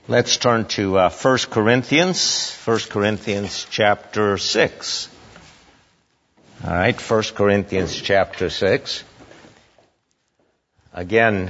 Let's turn to 1 Corinthians chapter 6. All right, 1 Corinthians chapter 6. Again,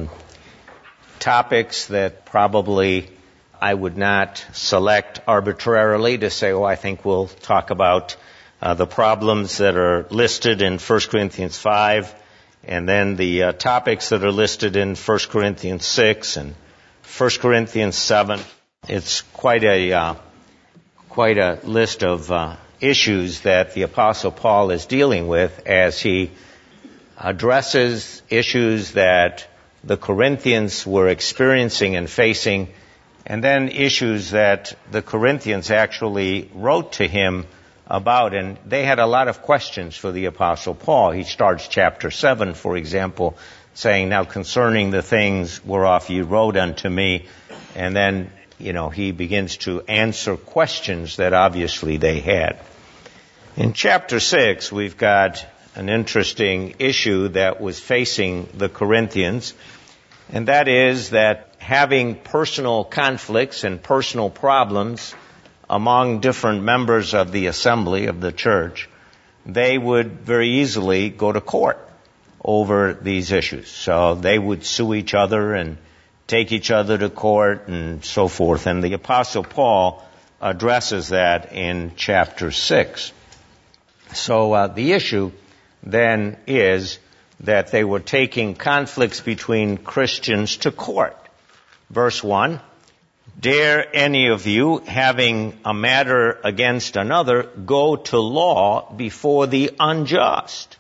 topics that probably I would not select arbitrarily to say, I think we'll talk about the problems that are listed in 1 Corinthians 5, and then the topics that are listed in 1 Corinthians 6 and 1 Corinthians 7. It's quite a list of issues that the Apostle Paul is dealing with as he addresses issues that the Corinthians were experiencing and facing, and then issues that the Corinthians actually wrote to him about. And they had a lot of questions for the Apostle Paul. He starts chapter 7, for example, saying, "Now concerning the things whereof you wrote unto me," and then, he begins to answer questions that obviously they had. In chapter 6, we've got an interesting issue that was facing the Corinthians, and that is that having personal conflicts and personal problems among different members of the assembly of the church, they would very easily go to court over these issues. So they would sue each other and take each other to court and so forth. And the Apostle Paul addresses that in chapter 6. So the issue then is that they were taking conflicts between Christians to court. Verse 1, "Dare any of you, having a matter against another, go to law before the unjust?"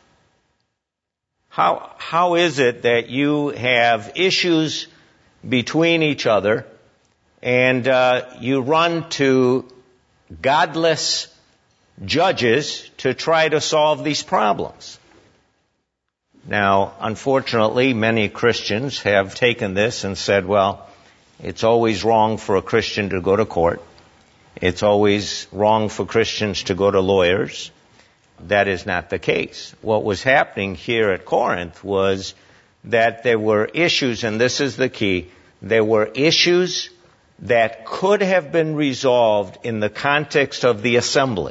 How is it that you have issues between each other and you run to godless judges to try to solve these problems? Now, unfortunately, many Christians have taken this and said, it's always wrong for a Christian to go to court. It's always wrong for Christians to go to lawyers. That is not the case. What was happening here at Corinth was that there were issues, and this is the key, there were issues that could have been resolved in the context of the assembly.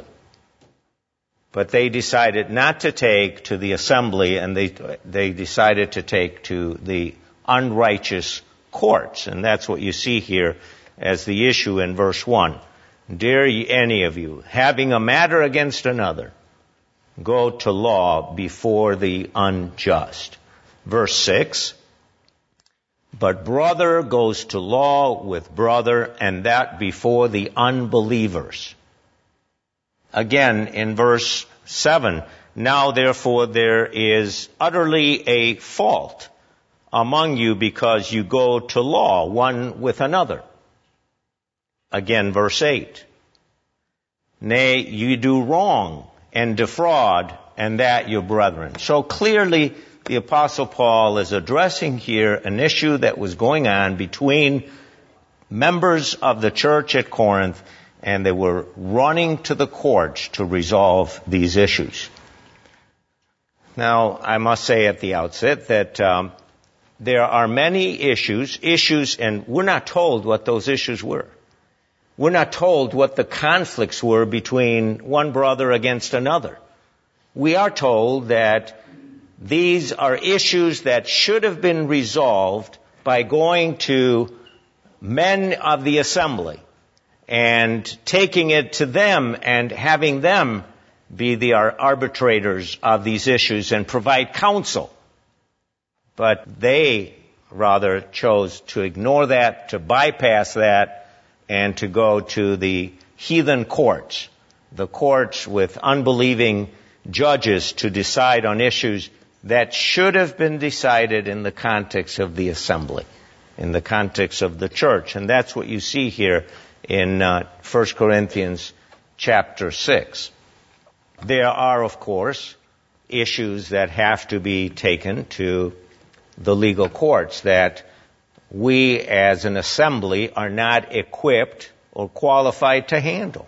But they decided not to take to the assembly, and they decided to take to the unrighteous courts. And that's what you see here as the issue in verse 1. "Dare ye any of you, having a matter against another, go to law before the unjust." Verse 6, "But brother goes to law with brother, and that before the unbelievers." Again, in verse 7, "Now therefore there is utterly a fault among you because you go to law one with another." Again, verse 8, "Nay, you do wrong and defraud, and that your brethren." So clearly, the Apostle Paul is addressing here an issue that was going on between members of the church at Corinth, and they were running to the courts to resolve these issues. Now, I must say at the outset that there are many issues, and we're not told what those issues were. We're not told what the conflicts were between one brother against another. We are told that these are issues that should have been resolved by going to men of the assembly and taking it to them and having them be the arbitrators of these issues and provide counsel. But they rather chose to ignore that, to bypass that, and to go to the heathen courts, the courts with unbelieving judges to decide on issues that should have been decided in the context of the assembly, in the context of the church. And that's what you see here in 1 Corinthians chapter 6. There are, of course, issues that have to be taken to the legal courts that we as an assembly are not equipped or qualified to handle.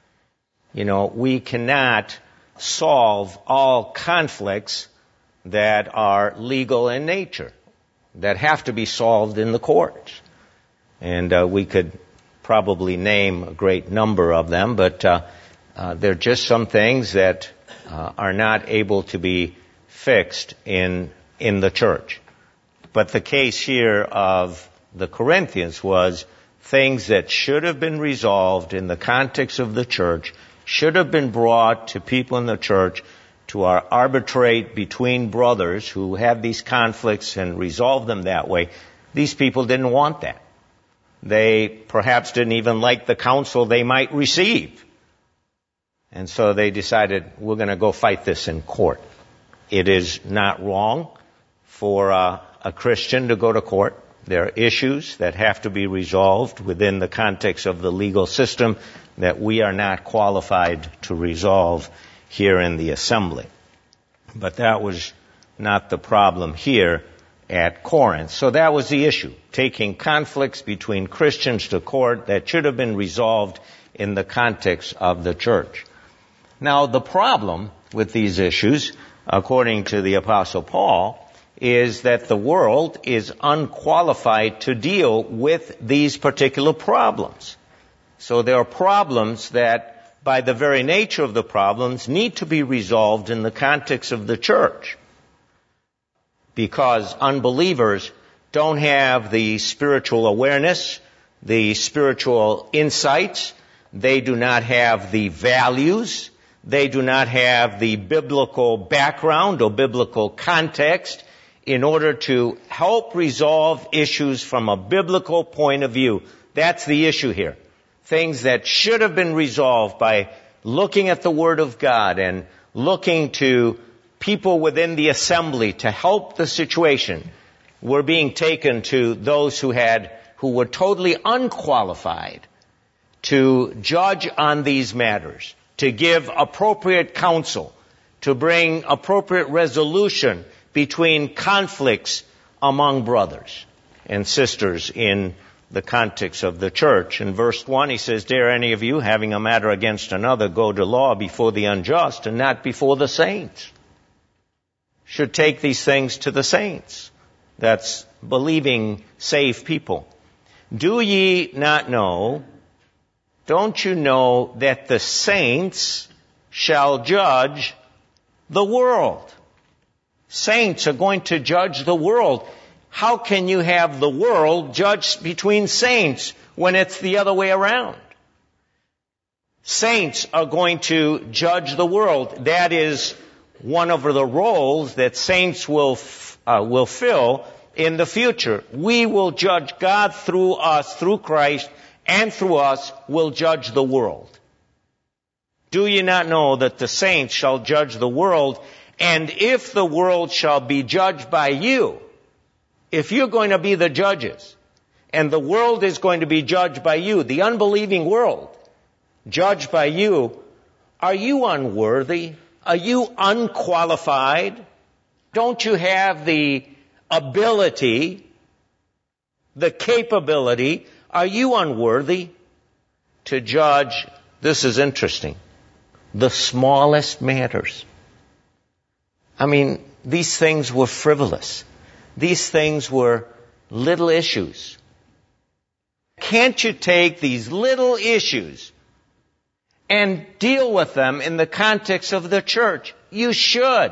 We cannot solve all conflicts that are legal in nature, that have to be solved in the courts. And we could probably name a great number of them, but they're just some things that are not able to be fixed in the church. But the case here of the Corinthians was things that should have been resolved in the context of the church, should have been brought to people in the church to arbitrate between brothers who have these conflicts and resolve them that way. These people didn't want that. They perhaps didn't even like the counsel they might receive. And so they decided, we're going to go fight this in court. It is not wrong for a Christian to go to court. There are issues that have to be resolved within the context of the legal system that we are not qualified to resolve here in the assembly. But that was not the problem here at Corinth. So that was the issue, taking conflicts between Christians to court that should have been resolved in the context of the church. Now, the problem with these issues, according to the Apostle Paul, is that the world is unqualified to deal with these particular problems. So there are problems that, by the very nature of the problems, need to be resolved in the context of the church. Because unbelievers don't have the spiritual awareness, the spiritual insights, they do not have the values, they do not have the biblical background or biblical context in order to help resolve issues from a biblical point of view. That's the issue here. Things that should have been resolved by looking at the Word of God and looking to people within the assembly to help the situation were being taken to those who were totally unqualified to judge on these matters, to give appropriate counsel, to bring appropriate resolution between conflicts among brothers and sisters in the context of the church. In verse 1, he says, "Dare any of you, having a matter against another, go to law before the unjust and not before the saints?" Should take these things to the saints. That's believing, saved people. "Do ye not know, don't you know that the saints shall judge the world?" Saints are going to judge the world. How can you have the world judge between saints when it's the other way around? Saints are going to judge the world. That is one of the roles that saints will fill in the future. We will judge. God through us, through Christ, and through us will judge the world. "Do ye not know that the saints shall judge the world? And if the world shall be judged by you," if you're going to be the judges, and the world is going to be judged by you, the unbelieving world, judged by you, are you unworthy? Are you unqualified? Don't you have the ability, the capability? Are you unworthy to judge, this is interesting, the smallest matters? I mean, these things were frivolous. These things were little issues. Can't you take these little issues and deal with them in the context of the church? You should.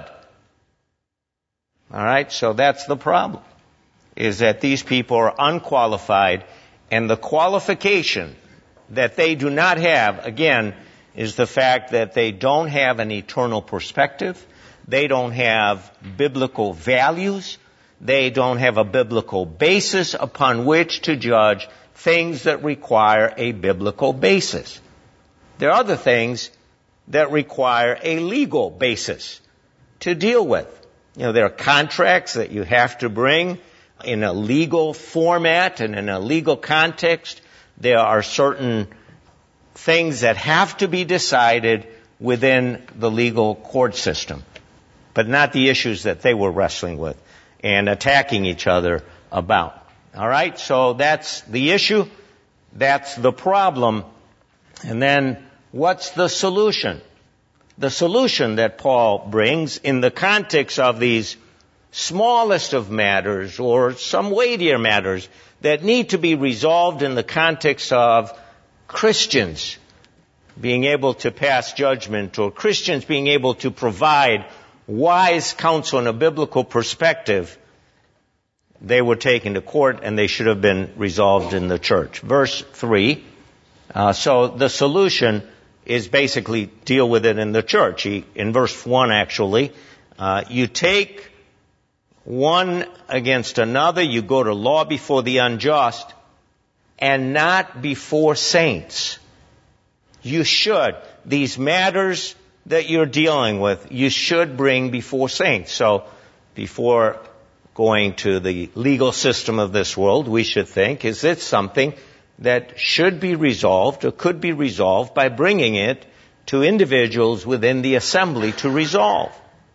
All right, so that's the problem, is that these people are unqualified, and the qualification that they do not have, again, is the fact that they don't have an eternal perspective. They don't have biblical values. They don't have a biblical basis upon which to judge things that require a biblical basis. There are other things that require a legal basis to deal with. You know, there are contracts that you have to bring in a legal format and in a legal context. There are certain things that have to be decided within the legal court system, but not the issues that they were wrestling with and attacking each other about. All right, so that's the issue. That's the problem. And then what's the solution? The solution that Paul brings in the context of these smallest of matters or some weightier matters that need to be resolved in the context of Christians being able to pass judgment, or Christians being able to provide wise counsel in a biblical perspective, they were taken to court and they should have been resolved in the church. Verse 3, so the solution is basically deal with it in the church. In verse 1 actually, you take one against another, you go to law before the unjust, and not before saints. You should. These matters that you're dealing with, you should bring before saints. So before going to the legal system of this world, we should think, is it something that should be resolved or could be resolved by bringing it to individuals within the assembly to resolve?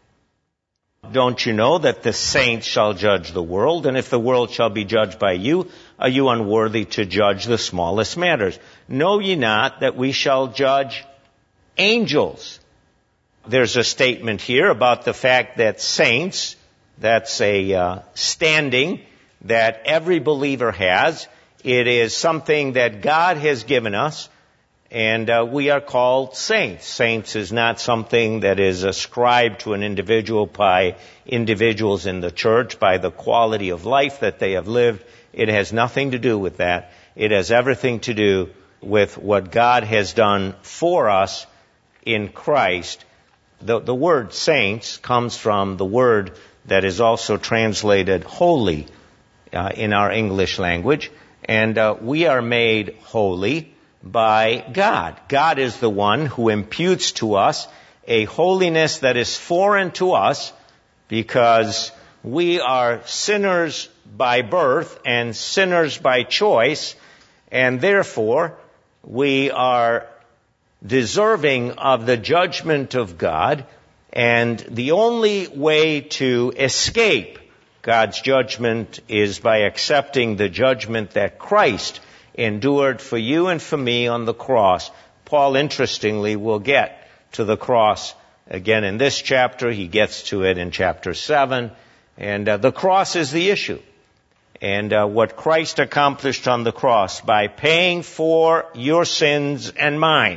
Don't you know that the saints shall judge the world, and if the world shall be judged by you, are you unworthy to judge the smallest matters? Know ye not that we shall judge angels? There's a statement here about the fact that saints, that's a standing that every believer has. It is something that God has given us, and we are called saints. Saints is not something that is ascribed to an individual by individuals in the church, by the quality of life that they have lived. It has nothing to do with that. It has everything to do with what God has done for us in Christ. The word saints comes from the word that is also translated holy in our English language. And we are made holy by God. God is the one who imputes to us a holiness that is foreign to us, because we are sinners by birth and sinners by choice, and therefore we are deserving of the judgment of God, and the only way to escape God's judgment is by accepting the judgment that Christ endured for you and for me on the cross. Paul, interestingly, will get to the cross again in this chapter. He gets to it in chapter 7. And the cross is the issue. And what Christ accomplished on the cross by paying for your sins and mine,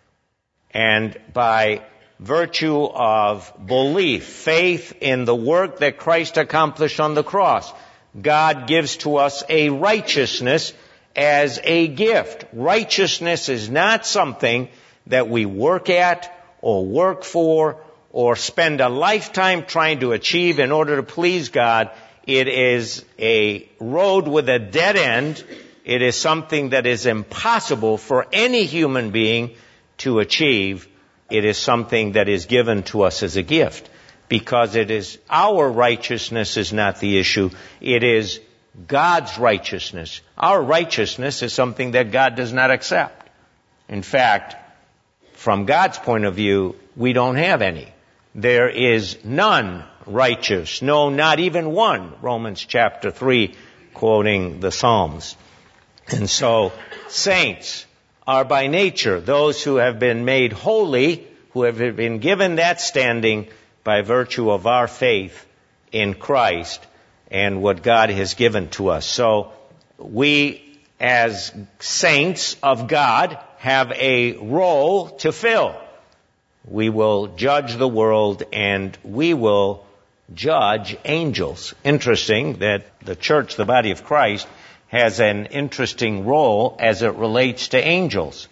and by virtue of belief, faith in the work that Christ accomplished on the cross, God gives to us a righteousness as a gift. Righteousness is not something that we work at or work for or spend a lifetime trying to achieve in order to please God. It is a road with a dead end. It is something that is impossible for any human being to achieve. It is something that is given to us as a gift, because it is our righteousness is not the issue. It is God's righteousness. Our righteousness is something that God does not accept. In fact, from God's point of view, we don't have any. There is none righteous, no, not even one. Romans chapter 3, quoting the Psalms. And so, saints are by nature those who have been made holy, who have been given that standing by virtue of our faith in Christ and what God has given to us. So we, as saints of God, have a role to fill. We will judge the world, and we will judge angels. Interesting that the church, the body of Christ, has an interesting role as it relates to angels.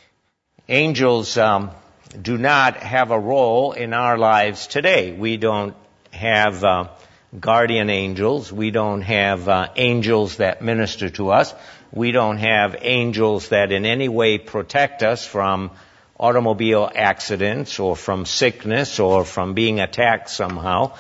Angels do not have a role in our lives today. We don't have guardian angels. We don't have angels that minister to us. We don't have angels that in any way protect us from automobile accidents or from sickness or from being attacked somehow.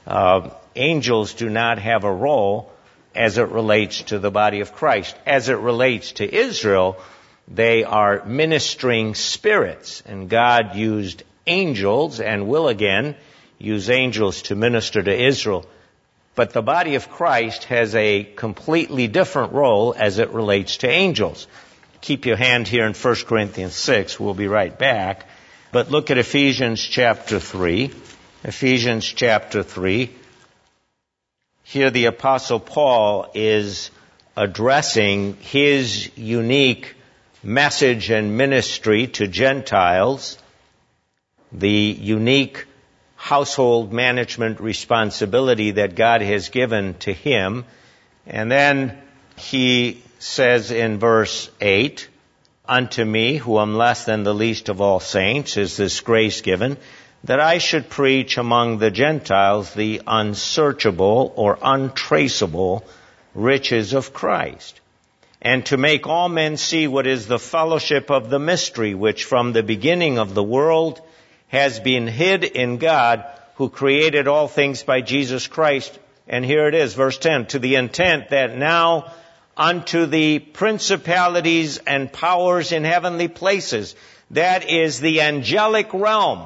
Angels do not have a role as it relates to the body of Christ. As it relates to Israel, they are ministering spirits, and God used angels and will again use angels to minister to Israel. But the body of Christ has a completely different role as it relates to angels. Keep your hand here in 1 Corinthians 6. We'll be right back. But look at Ephesians chapter 3. Ephesians chapter 3. Here the Apostle Paul is addressing his unique message and ministry to Gentiles, the unique household management responsibility that God has given to him. And then he says in verse 8, "Unto me, who am less than the least of all saints, is this grace given, that I should preach among the Gentiles the unsearchable or untraceable riches of Christ, and to make all men see what is the fellowship of the mystery, which from the beginning of the world has been hid in God, who created all things by Jesus Christ." And here it is, verse 10, "To the intent that now unto the principalities and powers in heavenly places," that is the angelic realm.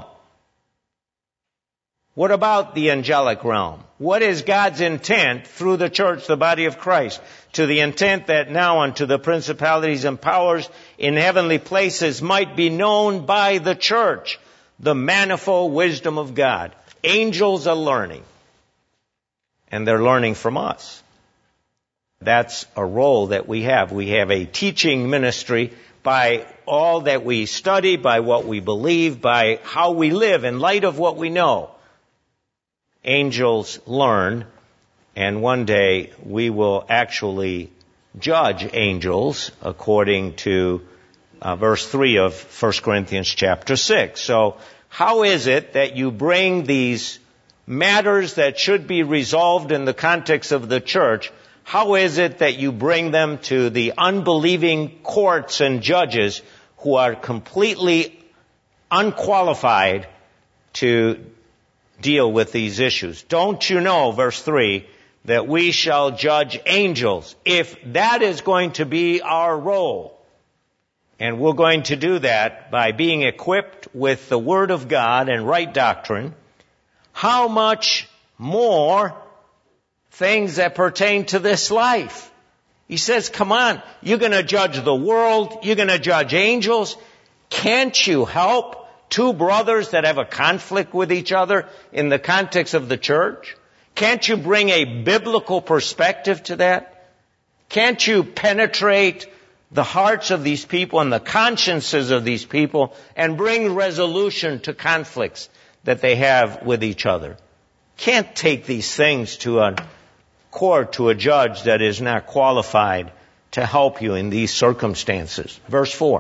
What about the angelic realm? What is God's intent through the church, the body of Christ? "To the intent that now unto the principalities and powers in heavenly places might be known by the church the manifold wisdom of God." Angels are learning, and they're learning from us. That's a role that we have. We have a teaching ministry by all that we study, by what we believe, by how we live in light of what we know. Angels learn, and one day we will actually judge angels according to verse 3 of 1 Corinthians chapter 6. So how is it that you bring these matters that should be resolved in the context of the church, how is it that you bring them to the unbelieving courts and judges who are completely unqualified to deal with these issues? "Don't you know," verse 3, "that we shall judge angels?" If that is going to be our role, and we're going to do that by being equipped with the Word of God and right doctrine, how much more things that pertain to this life? He says, come on, you're going to judge the world, you're going to judge angels. Can't you help two brothers that have a conflict with each other in the context of the church? Can't you bring a biblical perspective to that? Can't you penetrate the hearts of these people and the consciences of these people and bring resolution to conflicts that they have with each other? Can't take these things to a court, to a judge that is not qualified to help you in these circumstances. Verse 4.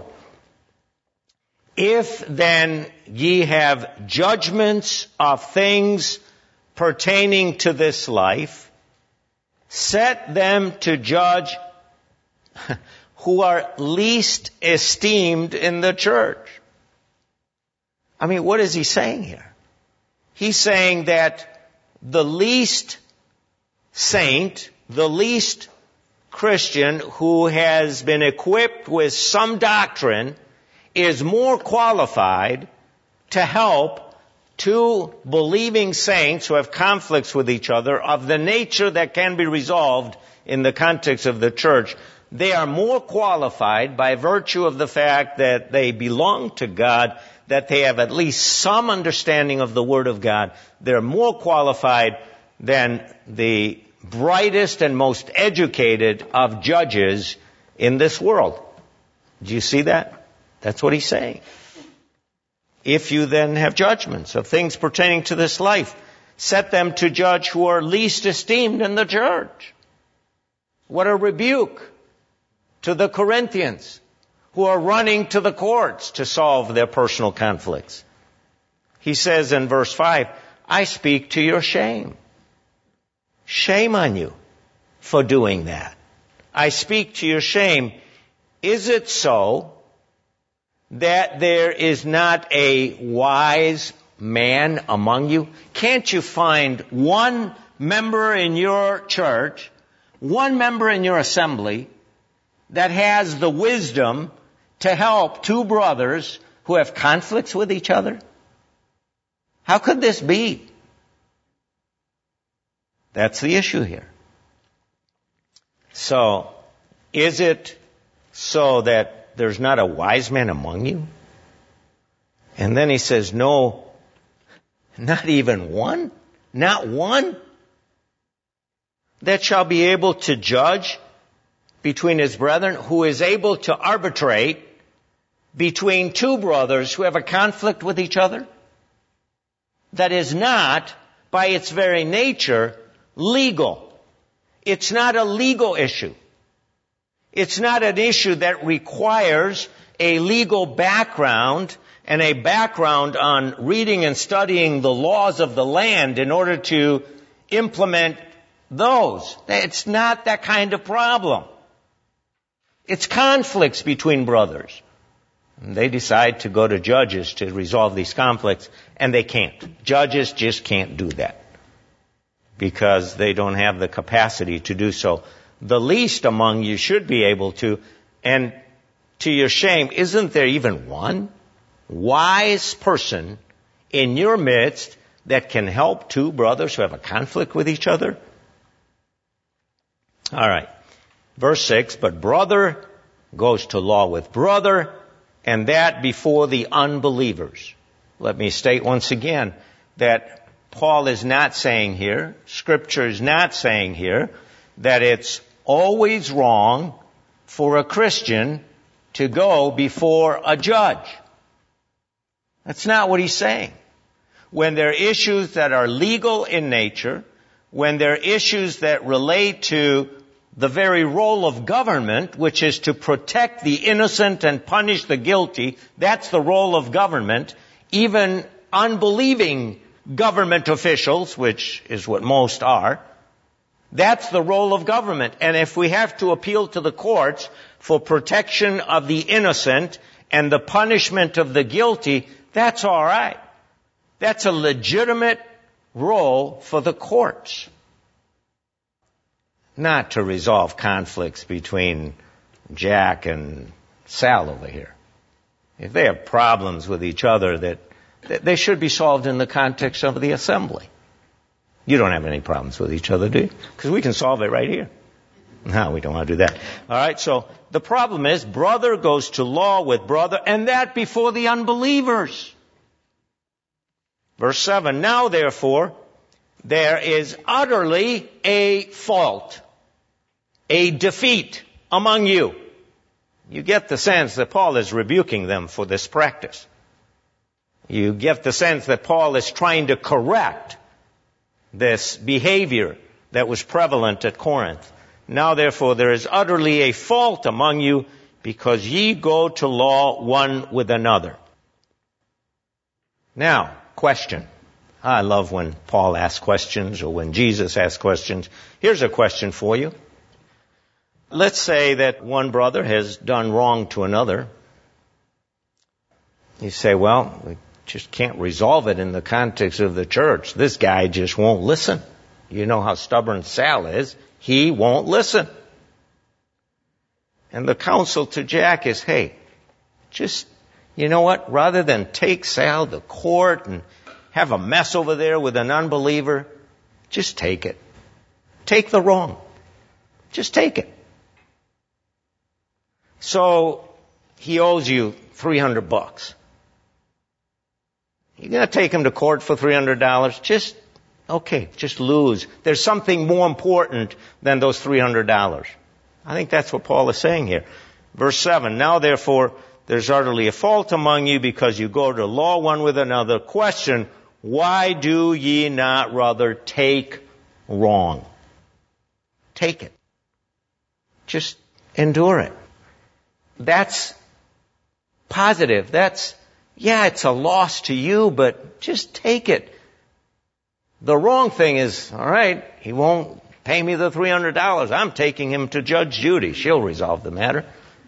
"If then ye have judgments of things pertaining to this life, set them to judge who are least esteemed in the church." I mean, what is he saying here? He's saying that the least saint, the least Christian who has been equipped with some doctrine is more qualified to help two believing saints who have conflicts with each other of the nature that can be resolved in the context of the church. They are more qualified by virtue of the fact that they belong to God, that they have at least some understanding of the Word of God. They're more qualified than the brightest and most educated of judges in this world. Do you see that? That's what he's saying. "If you then have judgments of things pertaining to this life, set them to judge who are least esteemed in the church." What a rebuke to the Corinthians who are running to the courts to solve their personal conflicts. He says in verse 5, "I speak to your shame." Shame on you for doing that. I speak to your shame. Is it so that there is not a wise man among you? Can't you find one member in your church, one member in your assembly that has the wisdom to help two brothers who have conflicts with each other? How could this be? That's the issue here. So, is it so that there's not a wise man among you? And then he says, no, not even one, not one, that shall be able to judge between his brethren, who is able to arbitrate between two brothers who have a conflict with each other? That is not, by its very nature, legal. It's not a legal issue. It's not an issue that requires a legal background and a background on reading and studying the laws of the land in order to implement those. It's not that kind of problem. It's conflicts between brothers. And they decide to go to judges to resolve these conflicts, and they can't. Judges just can't do that because they don't have the capacity to do so. The least among you should be able to, and to your shame, isn't there even one wise person in your midst that can help two brothers who have a conflict with each other? All right. Verse 6, but brother goes to law with brother, and that before the unbelievers. Let me state once again that Paul is not saying here, Scripture is not saying here, that it's always wrong for a Christian to go before a judge. That's not what he's saying. When there are issues that are legal in nature, when there are issues that relate to the very role of government, which is to protect the innocent and punish the guilty, that's the role of government. Even unbelieving government officials, which is what most are, that's the role of government. And if we have to appeal to the courts for protection of the innocent and the punishment of the guilty, that's all right. That's a legitimate role for the courts. Not to resolve conflicts between Jack and Sal over here. If they have problems with each other, that they should be solved in the context of the assembly. You don't have any problems with each other, do you? Because we can solve it right here. No, we don't want to do that. All right, so the problem is brother goes to law with brother, and that before the unbelievers. Verse 7, now therefore, there is utterly a fault, a defeat among you. You get the sense that Paul is rebuking them for this practice. You get the sense that Paul is trying to correct this behavior that was prevalent at Corinth. Now therefore there is utterly a fault among you, because ye go to law one with another. Now, question. I love when Paul asks questions or when Jesus asks questions. Here's a question for you. Let's say that one brother has done wrong to another. You say, well, we just can't resolve it in the context of the church. This guy just won't listen. You know how stubborn Sal is. He won't listen. And the counsel to Jack is, hey, just, you know what? Rather than take Sal to court and have a mess over there with an unbeliever, just take it. Take the wrong. Just take it. So he owes you $300. You're going to take him to court for $300? Just lose. There's something more important than those $300. I think that's what Paul is saying here. Verse 7, now therefore there's utterly a fault among you, because you go to law one with another. Question, why do ye not rather take wrong? Take it. Just endure it. That's positive. It's a loss to you, but just take it. The wrong thing is, all right, he won't pay me the $300. I'm taking him to Judge Judy. She'll resolve the matter.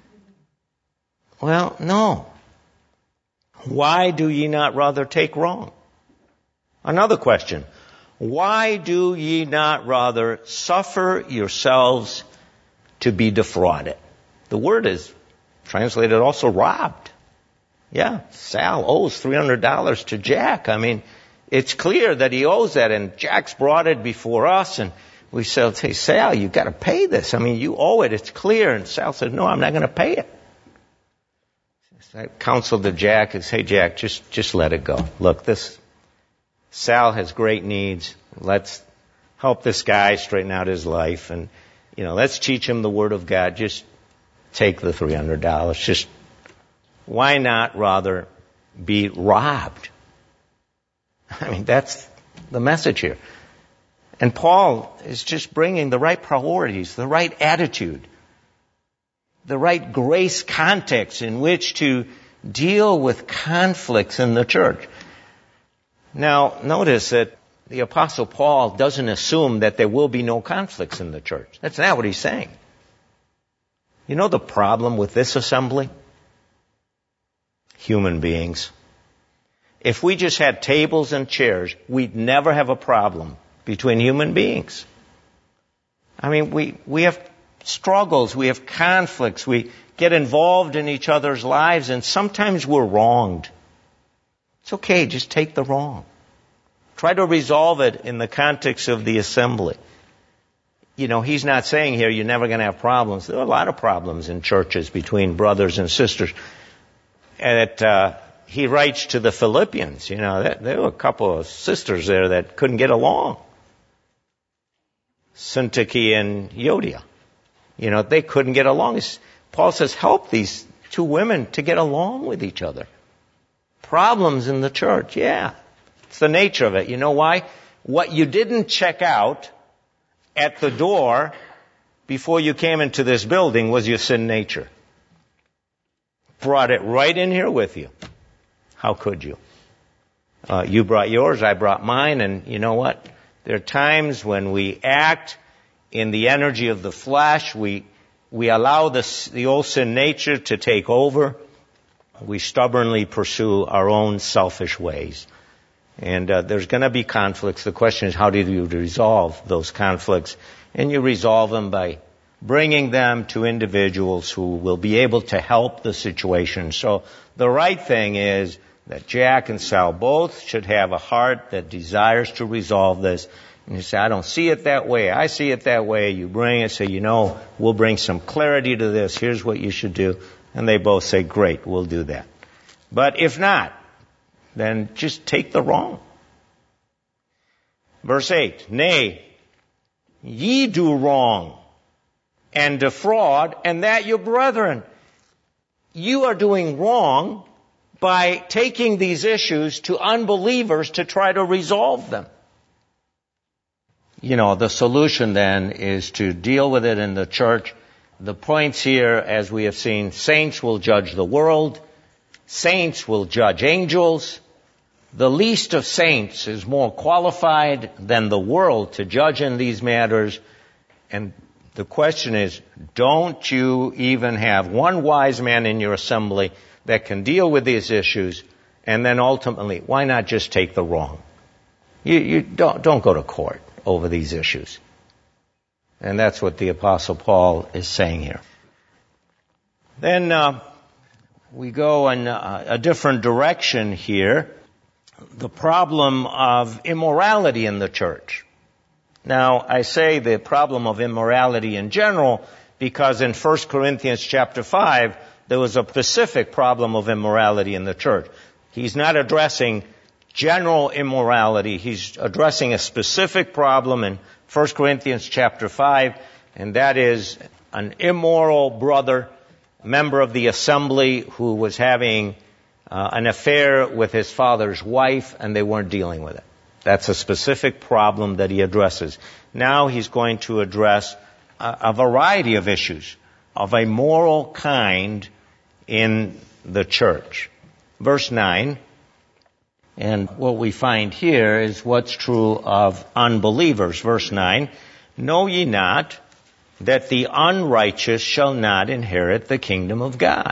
Well, no. Why do ye not rather take wrong? Another question. Why do ye not rather suffer yourselves to be defrauded? The word is translated also robbed. Yeah, Sal owes $300 to Jack. I mean, it's clear that he owes that, and Jack's brought it before us, and we said, hey, Sal, you've got to pay this. I mean, you owe it. It's clear. And Sal said, no, I'm not going to pay it. I counseled to Jack and say, hey, Jack, just let it go. Look, Sal has great needs. Let's help this guy straighten out his life. And let's teach him the Word of God. Just take the $300. Just, why not rather be robbed? I mean, that's the message here. And Paul is just bringing the right priorities, the right attitude, the right grace context in which to deal with conflicts in the church. Now, notice that the Apostle Paul doesn't assume that there will be no conflicts in the church. That's not what he's saying. You know the problem with this assembly? Human beings. If we just had tables and chairs, we'd never have a problem between human beings. I mean, we have struggles, we have conflicts, we get involved in each other's lives, and sometimes we're wronged. It's okay, just take the wrong. Try to resolve it in the context of the assembly. He's not saying here you're never going to have problems. There are a lot of problems in churches between brothers and sisters. And he writes to the Philippians, there were a couple of sisters there that couldn't get along. Syntyche and Euodia. They couldn't get along. Paul says, help these two women to get along with each other. Problems in the church, yeah. It's the nature of it. You know why? What you didn't check out at the door before you came into this building was your sin nature. Brought it right in here with you. How could you? You brought yours, I brought mine, and you know what? There are times when we act in the energy of the flesh. We allow the old sin nature to take over. We stubbornly pursue our own selfish ways. And there's going to be conflicts. The question is, how do you resolve those conflicts? And you resolve them by bringing them to individuals who will be able to help the situation. So the right thing is that Jack and Sal both should have a heart that desires to resolve this. And you say, I don't see it that way. I see it that way. You bring it, say, we'll bring some clarity to this. Here's what you should do. And they both say, great, we'll do that. But if not, then just take the wrong. Verse 8, nay, ye do wrong and defraud, and that your brethren. You are doing wrong by taking these issues to unbelievers to try to resolve them. The solution then is to deal with it in the church. The points here, as we have seen, saints will judge the world. Saints will judge angels. The least of saints is more qualified than the world to judge in these matters. And the question is, don't you even have one wise man in your assembly that can deal with these issues? And then ultimately, why not just take the wrong? You don't go to court over these issues. And that's what the Apostle Paul is saying here. Then we go in a different direction here. The problem of immorality in the church. Now, I say the problem of immorality in general because in 1 Corinthians chapter 5, there was a specific problem of immorality in the church. He's not addressing general immorality. He's addressing a specific problem in 1 Corinthians chapter 5, and that is an immoral brother, member of the assembly, who was having an affair with his father's wife, and they weren't dealing with it. That's a specific problem that he addresses. Now he's going to address a variety of issues of a moral kind in the church. Verse 9, and what we find here is what's true of unbelievers. Verse 9, know ye not that the unrighteous shall not inherit the kingdom of God?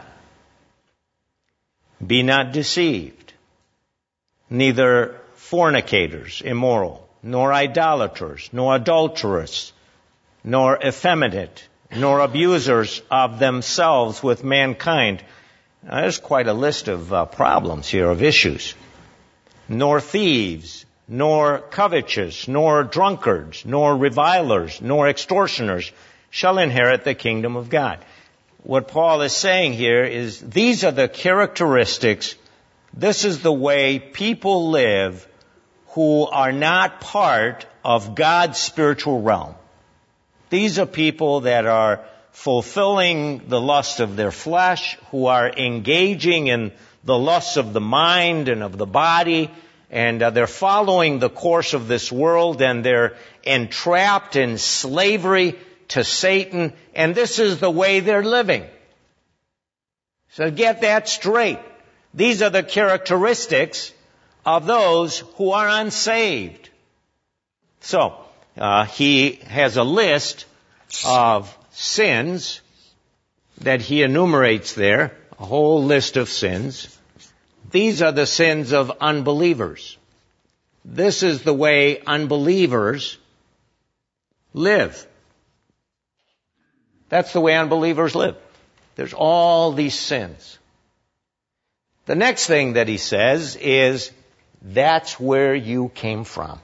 Be not deceived, neither fornicators, immoral, nor idolaters, nor adulterers, nor effeminate, nor abusers of themselves with mankind. Now, there's quite a list of problems here, of issues. Nor thieves, nor covetous, nor drunkards, nor revilers, nor extortioners shall inherit the kingdom of God. What Paul is saying here is these are the characteristics, this is the way people live who are not part of God's spiritual realm. These are people that are fulfilling the lust of their flesh, who are engaging in the lusts of the mind and of the body, and they're following the course of this world, and they're entrapped in slavery to Satan, and this is the way they're living. So get that straight. These are the characteristics of those who are unsaved. So, he has a list of sins that he enumerates there, a whole list of sins. These are the sins of unbelievers. This is the way unbelievers live. That's the way unbelievers live. There's all these sins. The next thing that he says is, that's where you came from.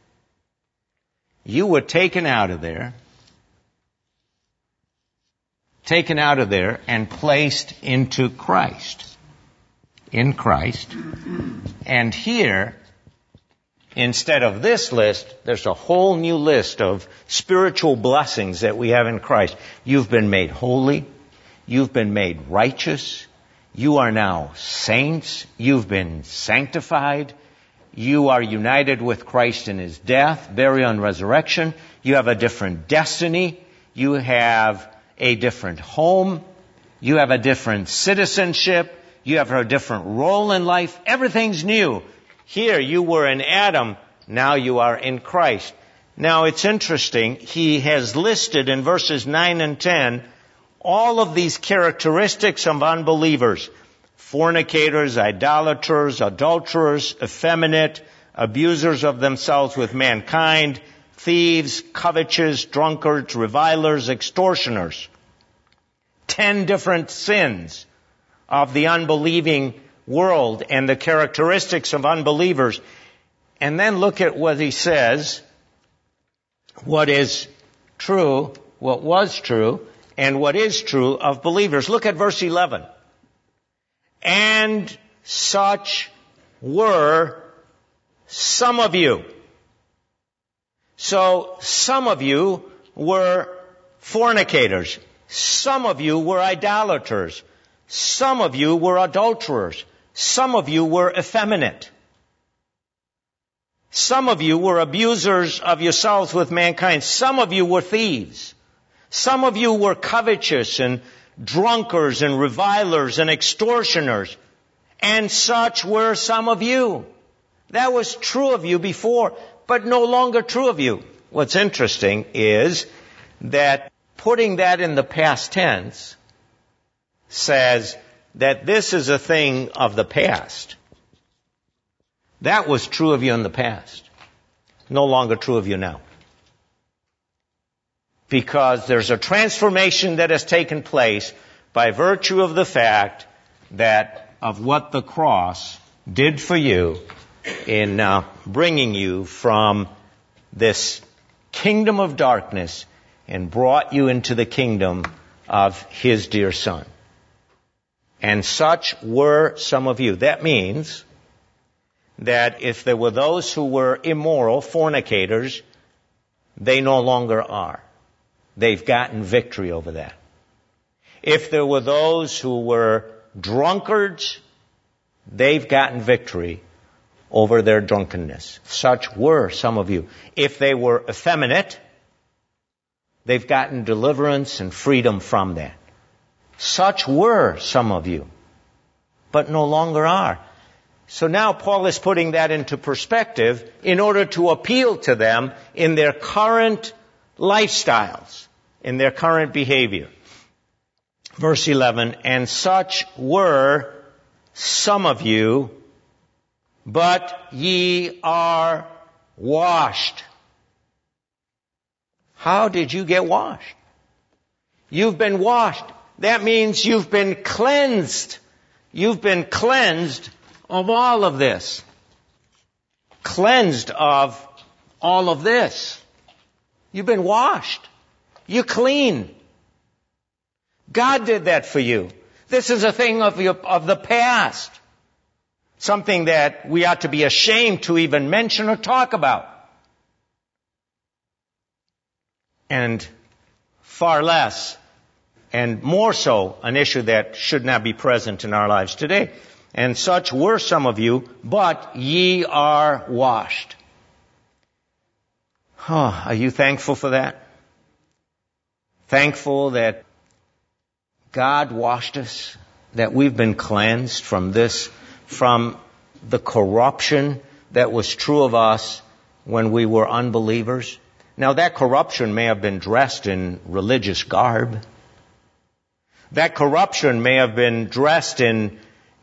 You were taken out of there and placed into Christ. In Christ. And here, instead of this list, there's a whole new list of spiritual blessings that we have in Christ. You've been made holy. You've been made righteous. You are now saints. You've been sanctified. You are united with Christ in His death, burial, and resurrection. You have a different destiny. You have a different home. You have a different citizenship. You have a different role in life. Everything's new. Here you were in Adam. Now you are in Christ. Now it's interesting. He has listed in verses 9 and 10 all of these characteristics of unbelievers. Fornicators, idolaters, adulterers, effeminate, abusers of themselves with mankind, thieves, covetous, drunkards, revilers, extortioners. 10 different sins of the unbelieving world and the characteristics of unbelievers. And then look at what he says, what is true, what was true, and what is true of believers. Look at verse 11. And such were some of you. So some of you were fornicators. Some of you were idolaters. Some of you were adulterers. Some of you were effeminate. Some of you were abusers of yourselves with mankind. Some of you were thieves. Some of you were covetous and drunkards and revilers and extortioners. And such were some of you. That was true of you before, but no longer true of you. What's interesting is that putting that in the past tense says that this is a thing of the past. That was true of you in the past. No longer true of you now. Because there's a transformation that has taken place by virtue of the fact that of what the cross did for you in bringing you from this kingdom of darkness and brought you into the kingdom of His dear Son. And such were some of you. That means that if there were those who were immoral, fornicators, they no longer are. They've gotten victory over that. If there were those who were drunkards, they've gotten victory over their drunkenness. Such were some of you. If they were effeminate, they've gotten deliverance and freedom from that. Such were some of you, but no longer are. So now Paul is putting that into perspective in order to appeal to them in their current lifestyles, in their current behavior. Verse 11, and such were some of you, but ye are washed. How did you get washed? You've been washed. That means you've been cleansed. You've been cleansed of all of this. Cleansed of all of this. You've been washed. You're clean. God did that for you. This is a thing of the past. Something that we ought to be ashamed to even mention or talk about. And far less and more so an issue that should not be present in our lives today. And such were some of you, but ye are washed. Oh, are you thankful for that? Thankful that God washed us, that we've been cleansed from this, from the corruption that was true of us when we were unbelievers. Now, that corruption may have been dressed in religious garb. That corruption may have been dressed in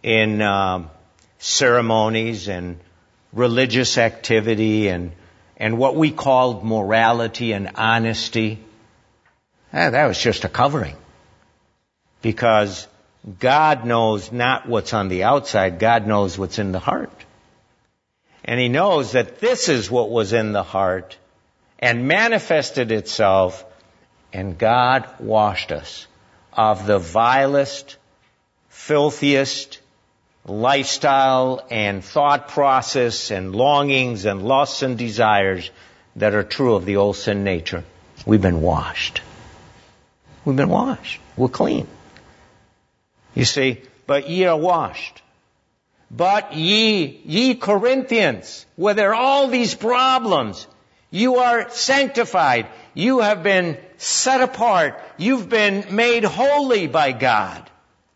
ceremonies and religious activity and what we called morality and honesty. That was just a covering. Because God knows not what's on the outside, God knows what's in the heart. And He knows that this is what was in the heart and manifested itself, and God washed us of the vilest, filthiest lifestyle and thought process and longings and lusts and desires that are true of the old sin nature. We've been washed. We've been washed. We're clean. You see, but ye are washed. But ye Corinthians, where there are all these problems, you are sanctified. You have been set apart. You've been made holy by God.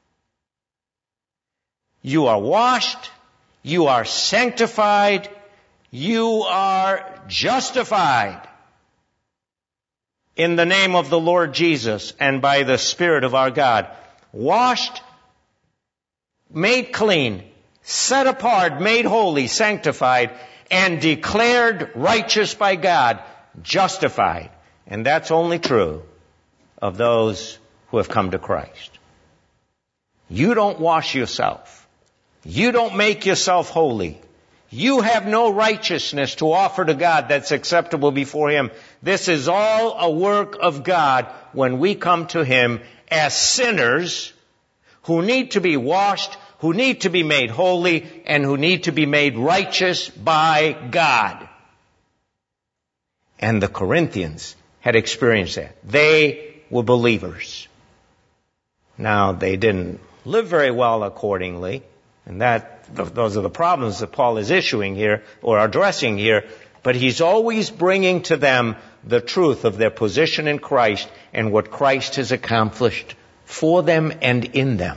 You are washed. You are sanctified. You are justified in the name of the Lord Jesus and by the Spirit of our God. Washed, made clean, set apart, made holy, sanctified, and declared righteous by God, justified. And that's only true of those who have come to Christ. You don't wash yourself. You don't make yourself holy. You have no righteousness to offer to God that's acceptable before Him. This is all a work of God when we come to Him as sinners who need to be washed, who need to be made holy, and who need to be made righteous by God. And the Corinthians had experienced that. They were believers. Now, they didn't live very well accordingly, and those are the problems that Paul is issuing here, or addressing here, but he's always bringing to them the truth of their position in Christ and what Christ has accomplished for them and in them.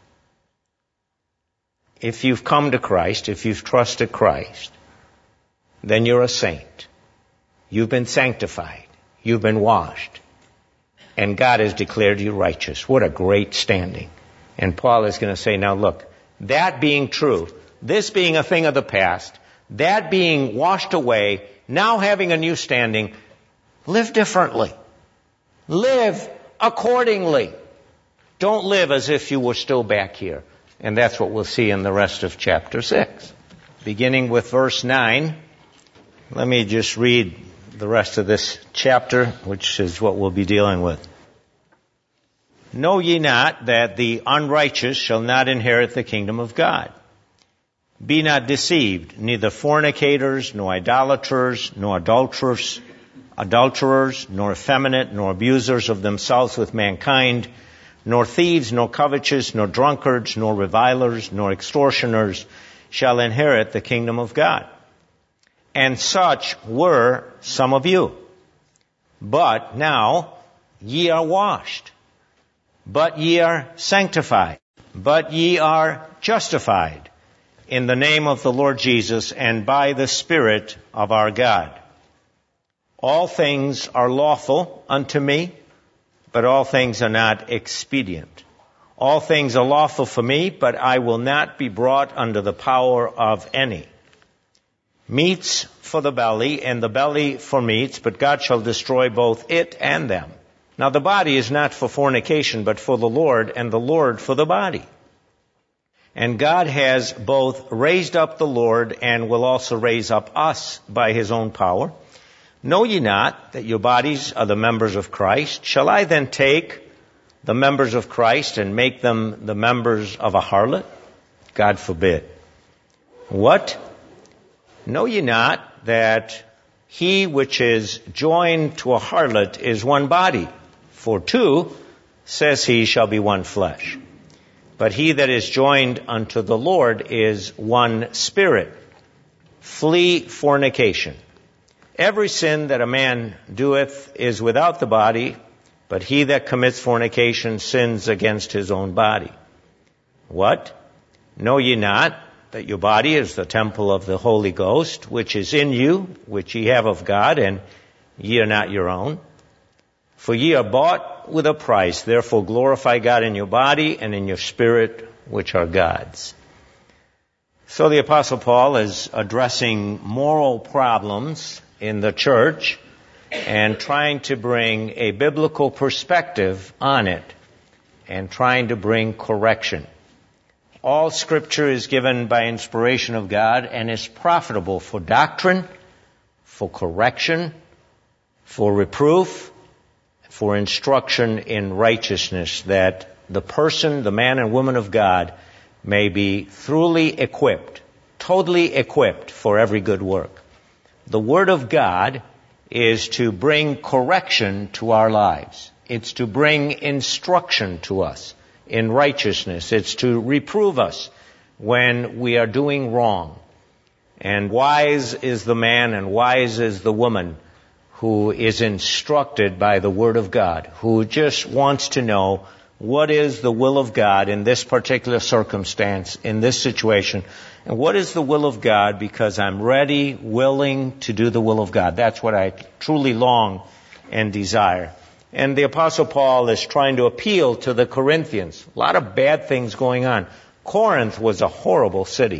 If you've come to Christ, if you've trusted Christ, then you're a saint. You've been sanctified. You've been washed. And God has declared you righteous. What a great standing. And Paul is going to say, now look, that being true, this being a thing of the past, that being washed away, now having a new standing, live differently. Live accordingly. Don't live as if you were still back here. And that's what we'll see in the rest of chapter 6. Beginning with verse 9, let me just read the rest of this chapter, which is what we'll be dealing with. Know ye not that the unrighteous shall not inherit the kingdom of God? Be not deceived, neither fornicators, nor idolaters, nor adulterers, nor effeminate, nor abusers of themselves with mankind, nor thieves, nor covetous, nor drunkards, nor revilers, nor extortioners shall inherit the kingdom of God. And such were some of you. But now ye are washed, but ye are sanctified, but ye are justified in the name of the Lord Jesus and by the Spirit of our God. All things are lawful unto me, but all things are not expedient. All things are lawful for me, but I will not be brought under the power of any. Meats for the belly, and the belly for meats, but God shall destroy both it and them. Now the body is not for fornication, but for the Lord, and the Lord for the body. And God has both raised up the Lord, and will also raise up us by His own power. Know ye not that your bodies are the members of Christ? Shall I then take the members of Christ and make them the members of a harlot? God forbid. What? Know ye not that he which is joined to a harlot is one body? For two, says he, shall be one flesh. But he that is joined unto the Lord is one spirit. Flee fornication. Every sin that a man doeth is without the body, but he that commits fornication sins against his own body. What? Know ye not that your body is the temple of the Holy Ghost, which is in you, which ye have of God, and ye are not your own? For ye are bought with a price, therefore glorify God in your body and in your spirit, which are God's. So the Apostle Paul is addressing moral problems in the church and trying to bring a biblical perspective on it and trying to bring correction. All Scripture is given by inspiration of God and is profitable for doctrine, for correction, for reproof, for instruction in righteousness, that the person, the man and woman of God, may be thoroughly equipped, totally equipped for every good work. The Word of God is to bring correction to our lives. It's to bring instruction to us in righteousness. It's to reprove us when we are doing wrong. And wise is the man and wise is the woman who is instructed by the Word of God, who just wants to know what is the will of God in this particular circumstance, in this situation, and what is the will of God because I'm ready, willing to do the will of God. That's what I truly long and desire. And the Apostle Paul is trying to appeal to the Corinthians. A lot of bad things going on. Corinth was a horrible city.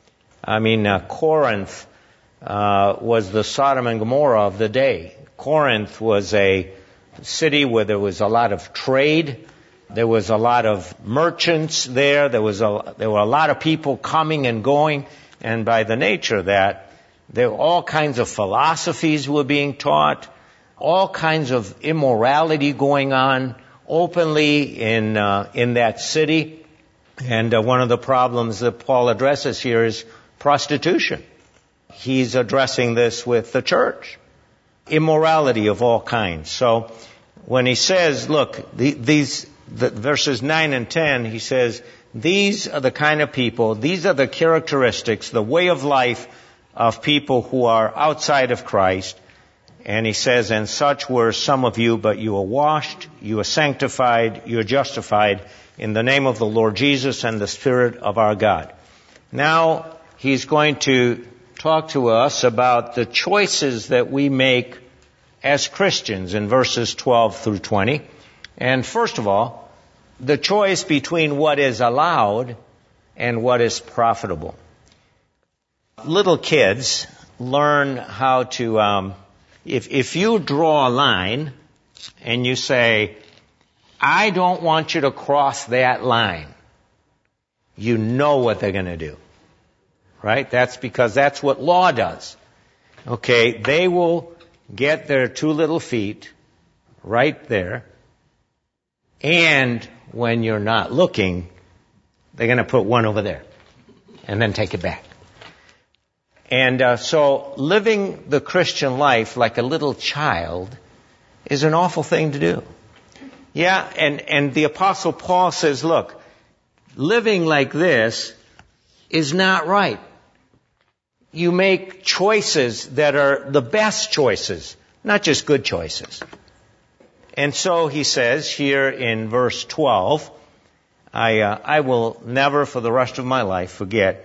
Corinth was the Sodom and Gomorrah of the day. Corinth was a city where there was a lot of trade. There was a lot of merchants there. There were a lot of people coming and going. And by the nature of that, there were all kinds of philosophies were being taught, all kinds of immorality going on openly in that city. And one of the problems that Paul addresses here is prostitution. He's addressing this with the church. Immorality of all kinds. So when he says, look, these verses 9 and 10, he says, these are the kind of people, these are the characteristics, the way of life of people who are outside of Christ. And he says, and such were some of you, but you are washed, you are sanctified, you are justified in the name of the Lord Jesus and the Spirit of our God. Now, he's going to talk to us about the choices that we make as Christians in verses 12 through 20. And first of all, the choice between what is allowed and what is profitable. Little kids learn how to, if you draw a line and you say, I don't want you to cross that line, you know what they're going to do. Right? That's because that's what law does. Okay, they will get their two little feet right there, and when you're not looking, they're going to put one over there and then take it back. And so living the Christian life like a little child is an awful thing to do. Yeah, and the Apostle Paul says, look, living like this is not right. You make choices that are the best choices, not just good choices. And so he says here in verse 12, I will never for the rest of my life forget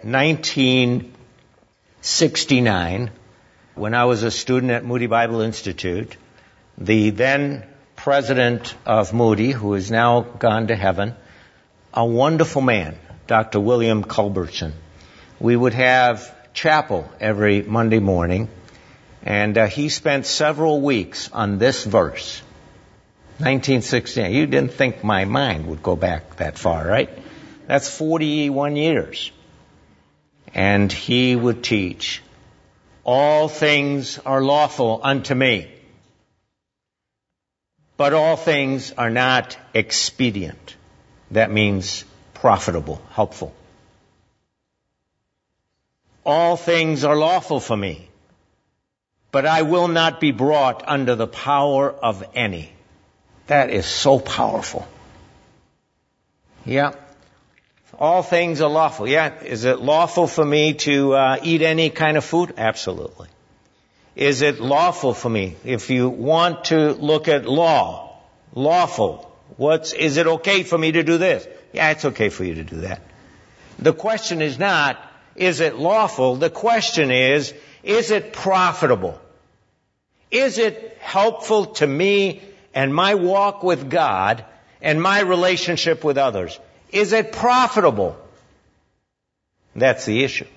1969, when I was a student at Moody Bible Institute. The then president of Moody, who is now gone to heaven, a wonderful man, Dr. William Culbertson. We would have chapel every Monday morning, and he spent several weeks on this verse. 1969. You didn't think my mind would go back that far, right? That's 41 years. And he would teach, all things are lawful unto me, but all things are not expedient. That means profitable, helpful. All things are lawful for me, but I will not be brought under the power of any. That is so powerful. Yeah. All things are lawful. Yeah. Is it lawful for me to eat any kind of food? Absolutely. Is it lawful for me? If you want to look at law, lawful, is it okay for me to do this? Yeah, it's okay for you to do that. The question is not, is it lawful? The question is it profitable? Is it helpful to me and my walk with God and my relationship with others? Is it profitable? That's the issue.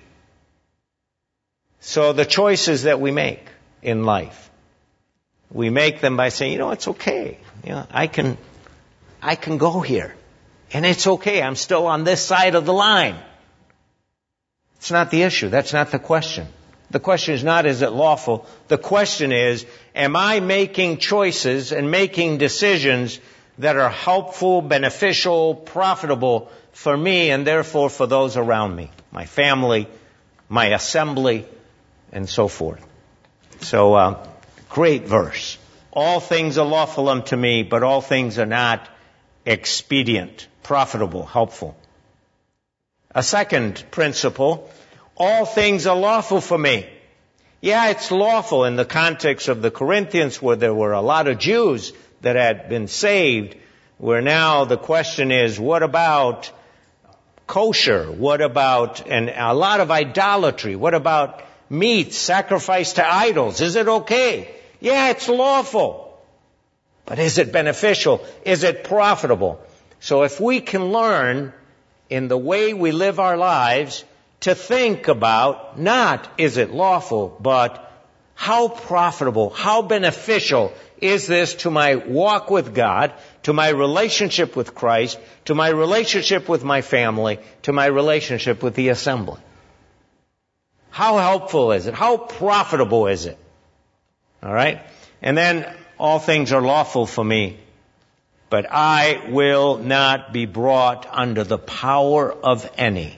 So the choices that we make in life, we make them by saying, it's okay. I can go here. And it's okay. I'm still on this side of the line. It's not the issue. That's not the question. The question is not, is it lawful? The question is, am I making choices and making decisions that are helpful, beneficial, profitable for me and therefore for those around me, my family, my assembly, and so forth. So, great verse. All things are lawful unto me, but all things are not expedient, profitable, helpful. A second principle, all things are lawful for me. Yeah, it's lawful in the context of the Corinthians where there were a lot of Jews that had been saved, where now the question is, what about kosher? What about, and a lot of idolatry? What about meat sacrificed to idols? Is it okay? Yeah, it's lawful. But is it beneficial? Is it profitable? So if we can learn in the way we live our lives to think about not is it lawful, but how profitable, how beneficial is this to my walk with God, to my relationship with Christ, to my relationship with my family, to my relationship with the assembly? How helpful is it? How profitable is it? All right? And then all things are lawful for me, but I will not be brought under the power of any.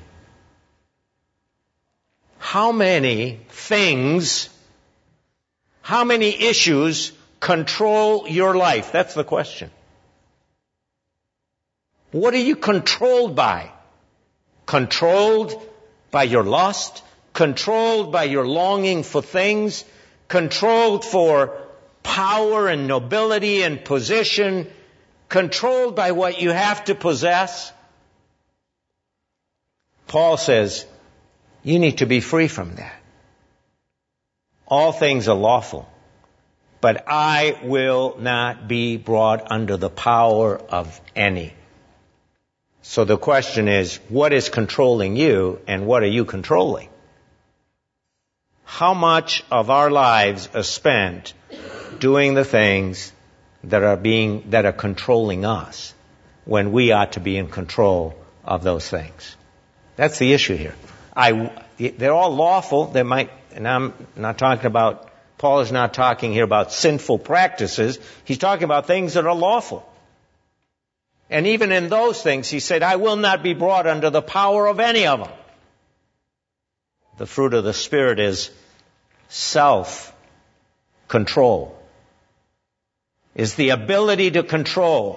How many things, how many issues control your life? That's the question. What are you controlled by? Controlled by your lust? Controlled by your longing for things? Controlled for power and nobility and position? Controlled by what you have to possess? Paul says, you need to be free from that. All things are lawful, but I will not be brought under the power of any. So the question is, what is controlling you and what are you controlling? How much of our lives are spent doing the things that are controlling us when we ought to be in control of those things? That's the issue here. They're all lawful. And I'm not talking about, Paul is not talking here about sinful practices. He's talking about things that are lawful. And even in those things, he said, I will not be brought under the power of any of them. The fruit of the Spirit is self-control, is the ability to control.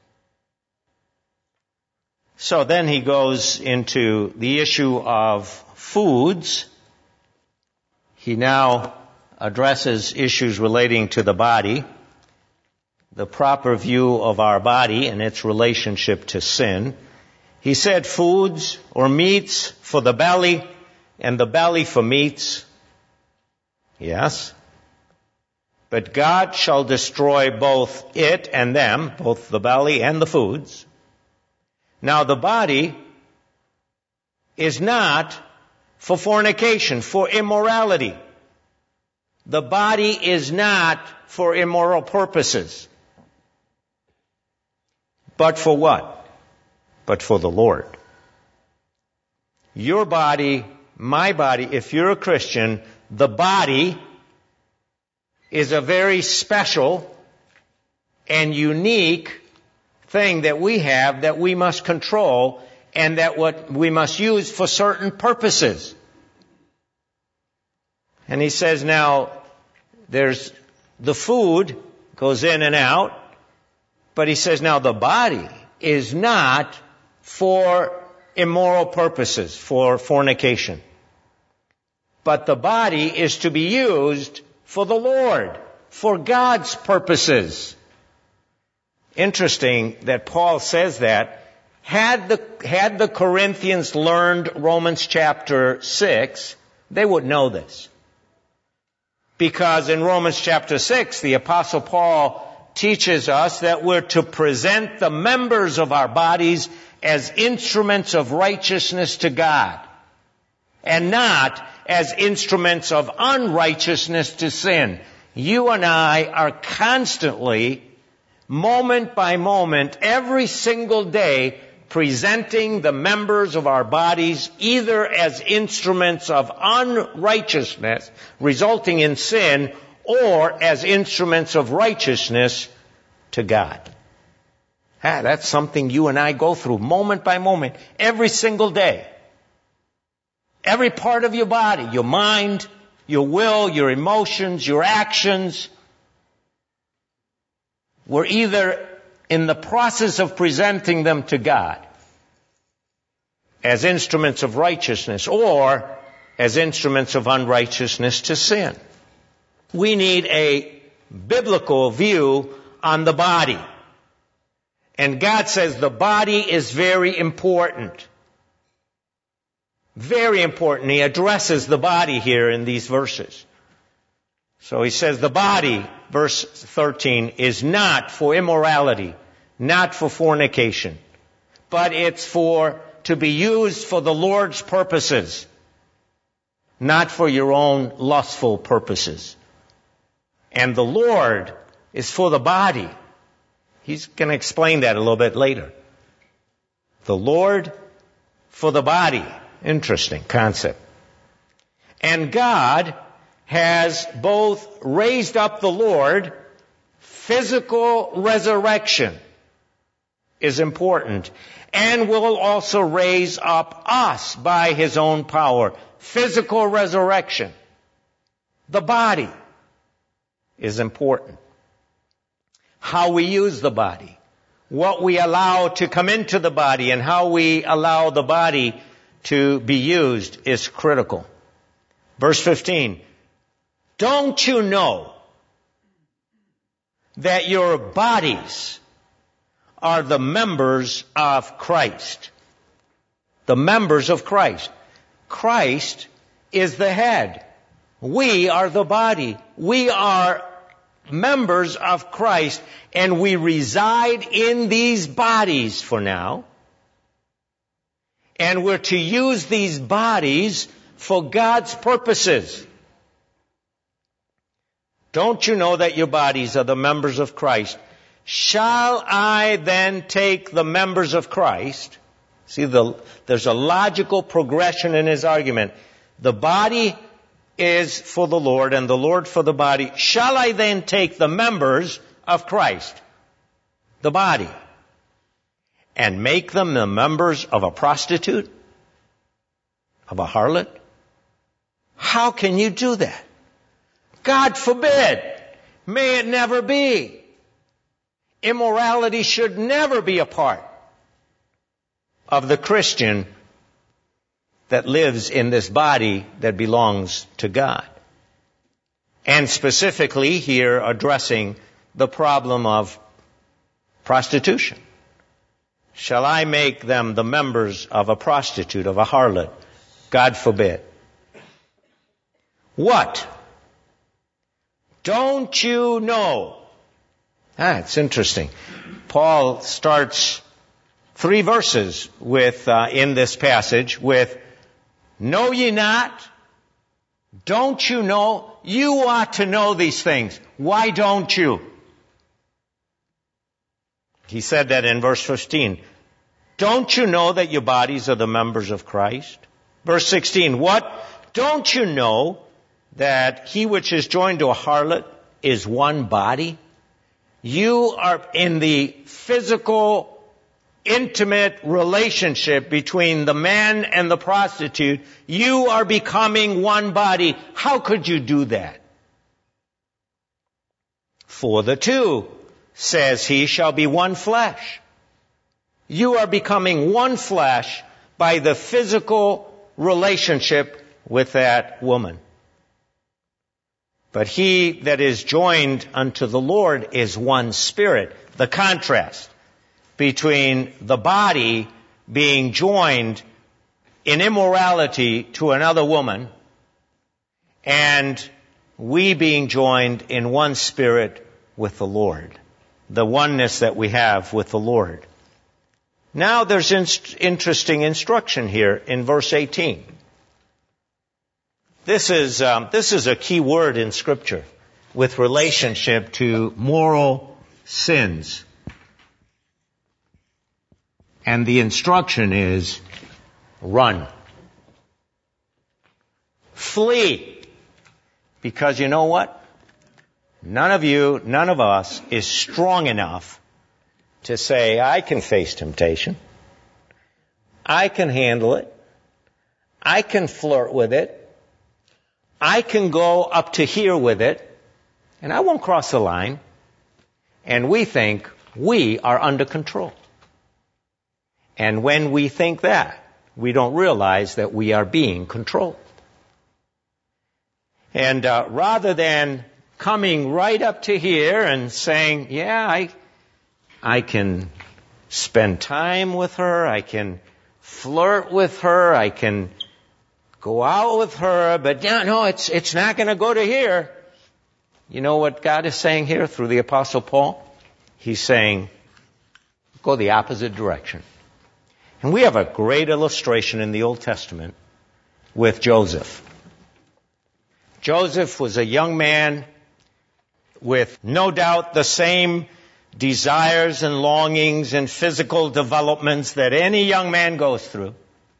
So then he goes into the issue of foods. He now addresses issues relating to the body, the proper view of our body and its relationship to sin. He said foods or meats for the belly and the belly for meats. Yes. But God shall destroy both it and them, both the belly and the foods. Now the body is not for fornication, for immorality. The body is not for immoral purposes. But for what? But for the Lord. Your body, my body, if you're a Christian, the body is a very special and unique thing that we have that we must control and that what we must use for certain purposes. And he says now, there's the food goes in and out, But he says, now the body is not for immoral purposes, for fornication. But the body is to be used for the Lord, for God's purposes. Interesting that Paul says that. Had the Corinthians learned Romans chapter 6, they would know this. Because in Romans chapter 6, the Apostle Paul teaches us that we're to present the members of our bodies as instruments of righteousness to God, and not as instruments of unrighteousness to sin. You and I are constantly, moment by moment, every single day, presenting the members of our bodies either as instruments of unrighteousness, resulting in sin, or as instruments of righteousness to God. That's something you and I go through moment by moment, every single day. Every part of your body, your mind, your will, your emotions, your actions, we're either in the process of presenting them to God as instruments of righteousness or as instruments of unrighteousness to sin. We need a biblical view on the body. And God says the body is very important. Very important. He addresses the body here in these verses. So he says the body, verse 13, is not for immorality, not for fornication, but it's to be used for the Lord's purposes, not for your own lustful purposes. And the Lord is for the body. He's going to explain that a little bit later. The Lord for the body. Interesting concept. And God has both raised up the Lord. Physical resurrection is important, and will also raise up us by His own power. Physical resurrection. The body is important. How we use the body, what we allow to come into the body, and how we allow the body to be used is critical. Verse 15, don't you know that your bodies are the members of Christ? The members of Christ. Christ is the head. We are the body. We are members of Christ, and we reside in these bodies for now. And we're to use these bodies for God's purposes. Don't you know that your bodies are the members of Christ? Shall I then take the members of Christ? See, there's a logical progression in his argument. The body is for the Lord, and the Lord for the body. Shall I then take the members of Christ, the body, and make them the members of a prostitute, of a harlot? How can you do that? God forbid. May it never be. Immorality should never be a part of the Christian that lives in this body that belongs to God. And specifically here addressing the problem of prostitution. Shall I make them the members of a prostitute, of a harlot? God forbid. What? Don't you know? It's interesting. Paul starts 3 verses in this passage with, know ye not? Don't you know? You ought to know these things. Why don't you? He said that in verse 15. Don't you know that your bodies are the members of Christ? Verse 16. What? Don't you know that he which is joined to a harlot is one body? You are in the physical, intimate relationship between the man and the prostitute. You are becoming one body. How could you do that? For the two says he, shall be one flesh. You are becoming one flesh by the physical relationship with that woman. But he that is joined unto the Lord is one spirit. The contrast between the body being joined in immorality to another woman and we being joined in one spirit with the Lord. The oneness that we have with the Lord. Now there's interesting instruction here in verse 18. This is a key word in Scripture with relationship to moral sins. And the instruction is, run. Flee. Because you know what? None of us is strong enough to say, I can face temptation. I can handle it. I can flirt with it. I can go up to here with it. And I won't cross the line. And we think we are under control. And when we think that, we don't realize that we are being controlled. And rather than coming right up to here and saying, yeah, I can spend time with her, I can flirt with her, I can go out with her, but no, it's not going to go to here. You know what God is saying here through the Apostle Paul? He's saying, go the opposite direction. And we have a great illustration in the Old Testament with Joseph. Joseph was a young man with no doubt the same desires and longings and physical developments that any young man goes through.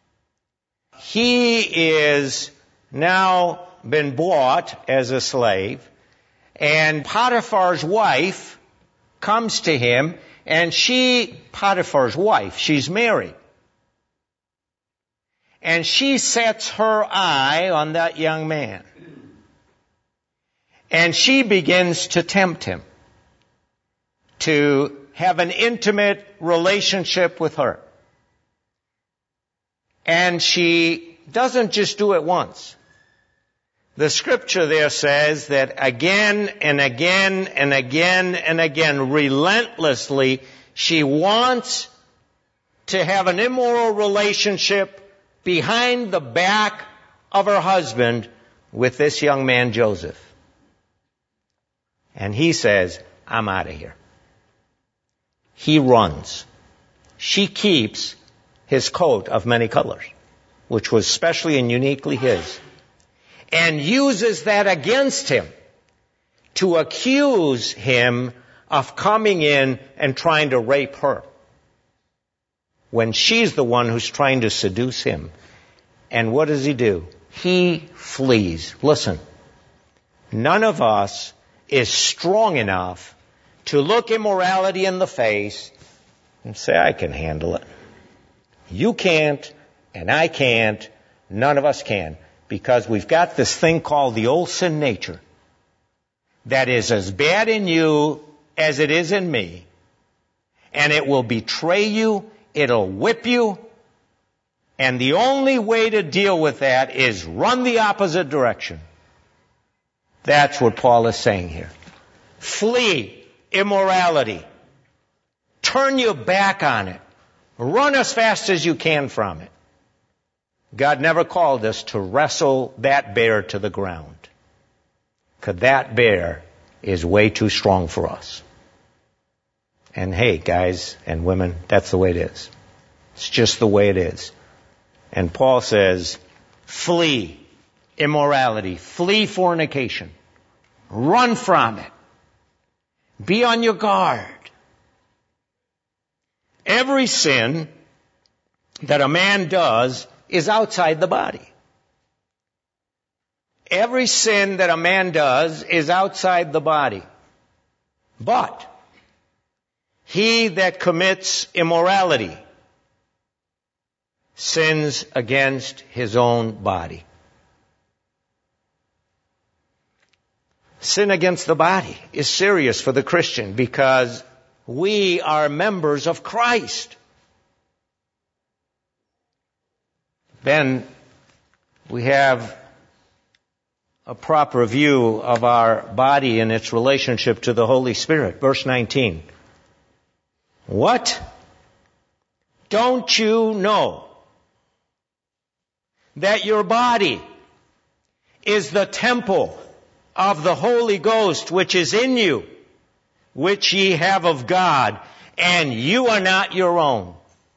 He is now been bought as a slave, and Potiphar's wife comes to him, and Potiphar's wife, she's married. And she sets her eye on that young man. And she begins to tempt him to have an intimate relationship with her. And she doesn't just do it once. The scripture there says that again and again and again and again, relentlessly, she wants to have an immoral relationship behind the back of her husband with this young man, Joseph. And he says, I'm out of here. He runs. She keeps his coat of many colors, which was specially and uniquely his, and uses that against him to accuse him of coming in and trying to rape her, when she's the one who's trying to seduce him. And what does he do? He flees. Listen, none of us is strong enough to look immorality in the face and say, I can handle it. You can't, and I can't. None of us can. Because we've got this thing called the old sin nature that is as bad in you as it is in me. And it will betray you. It'll whip you. And the only way to deal with that is run the opposite direction. That's what Paul is saying here. Flee immorality. Turn your back on it. Run as fast as you can from it. God never called us to wrestle that bear to the ground. Because that bear is way too strong for us. And hey, guys and women, that's the way it is. It's just the way it is. And Paul says, flee immorality. Flee fornication. Run from it. Be on your guard. Every sin that a man does is outside the body. Every sin that a man does is outside the body. But he that commits immorality sins against his own body. Sin against the body is serious for the Christian because We are members of Christ. Then we have a proper view of our body and its relationship to the Holy Spirit. Verse 19. What? Don't you know that your body is the temple of the Holy Ghost which is in you, which ye have of God, and you are not your own?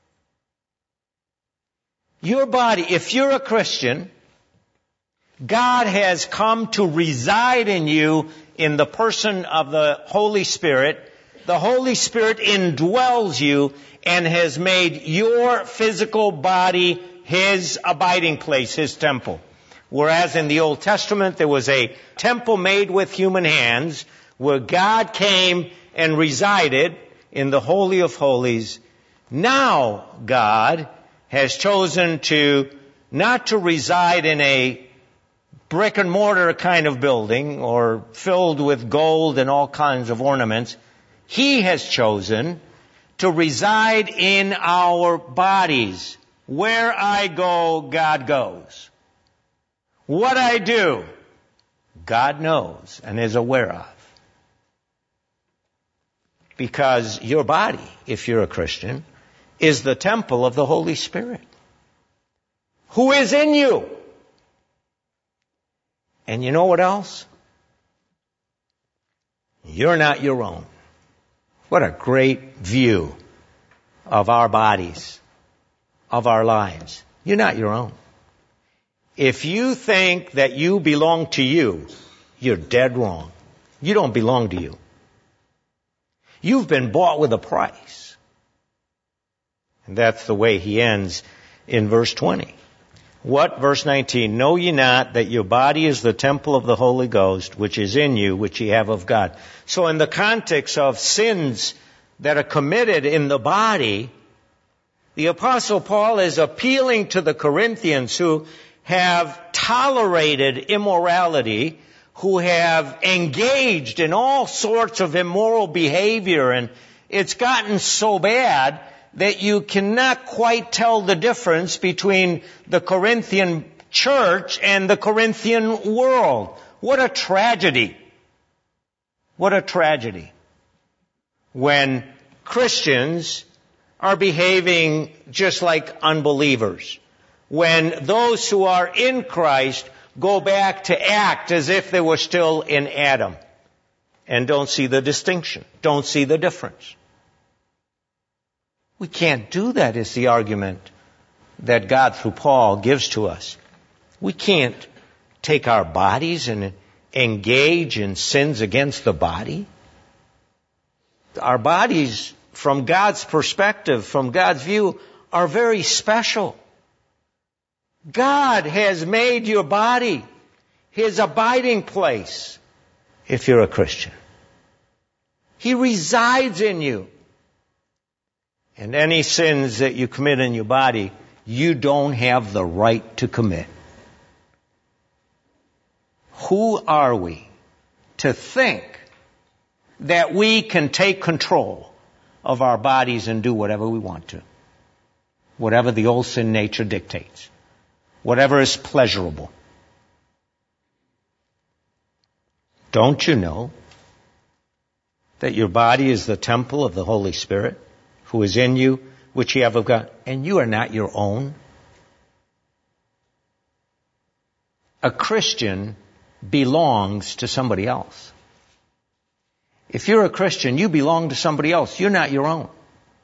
Your body, if you're a Christian, God has come to reside in you in the person of the Holy Spirit. The Holy Spirit indwells you and has made your physical body His abiding place, His temple. Whereas in the Old Testament there was a temple made with human hands where God came and resided in the Holy of Holies. Now God has chosen to not to reside in a brick and mortar kind of building or filled with gold and all kinds of ornaments. He has chosen to reside in our bodies. Where I go, God goes. What I do, God knows and is aware of. Because your body, if you're a Christian, is the temple of the Holy Spirit, who is in you. And you know what else? You're not your own. What a great view of our bodies, of our lives. You're not your own. If you think that you belong to you, you're dead wrong. You don't belong to you. You've been bought with a price. And that's the way he ends in verse 20. What? Verse 19. Know ye not that your body is the temple of the Holy Ghost, which is in you, which ye have of God. So in the context of sins that are committed in the body, the Apostle Paul is appealing to the Corinthians who have tolerated immorality, who have engaged in all sorts of immoral behavior, and it's gotten so bad that you cannot quite tell the difference between the Corinthian church and the Corinthian world. What a tragedy. What a tragedy. When Christians are behaving just like unbelievers. When those who are in Christ go back to act as if they were still in Adam and don't see the distinction, don't see the difference. We can't do that, is the argument that God through Paul gives to us. We can't take our bodies and engage in sins against the body. Our bodies, from God's perspective, from God's view, are very special. God has made your body His abiding place if you're a Christian. He resides in you. And any sins that you commit in your body, you don't have the right to commit. Who are we to think that we can take control of our bodies and do whatever we want to? Whatever the old sin nature dictates. Whatever is pleasurable. Don't you know that your body is the temple of the Holy Spirit, who is in you, which ye have of God, and you are not your own? A Christian belongs to somebody else. If you're a Christian, you belong to somebody else. You're not your own.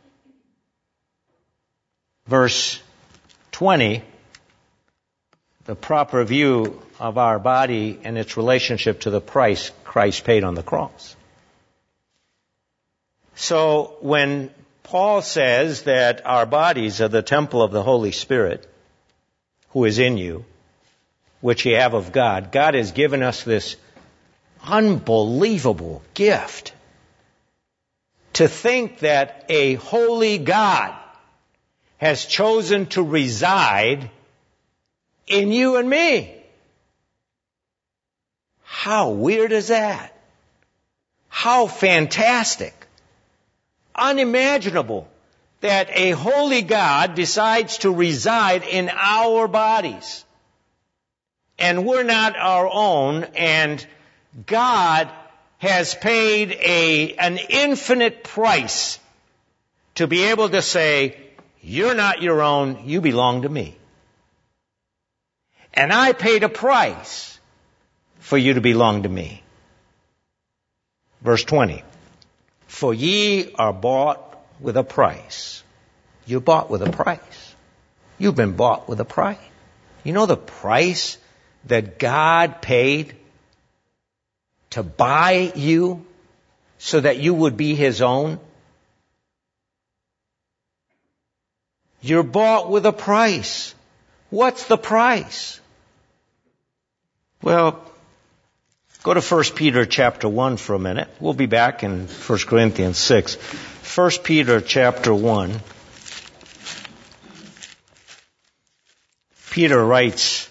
Verse 20, the proper view of our body and its relationship to the price Christ paid on the cross. So when Paul says that our bodies are the temple of the Holy Spirit, who is in you, which ye have of God, God has given us this unbelievable gift to think that a holy God has chosen to reside in you and me. How weird is that? How fantastic. unimaginable that a holy God decides to reside in our bodies. And we're not our own, and God has paid an infinite price to be able to say, you're not your own, you belong to me. And I paid a price for you to belong to me. Verse 20. For ye are bought with a price. You're bought with a price. You've been bought with a price. You know the price that God paid to buy you so that you would be His own? You're bought with a price. What's the price? Well, go to 1 Peter chapter 1 for a minute. We'll be back in 1 Corinthians 6. 1 Peter chapter 1. Peter writes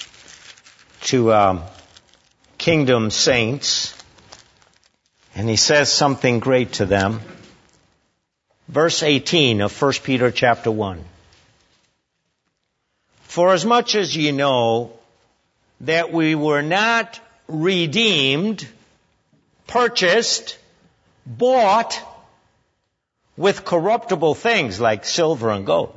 to kingdom saints, and he says something great to them. Verse 18 of 1 Peter chapter 1. For as much as ye know that we were not redeemed, purchased, bought with corruptible things like silver and gold.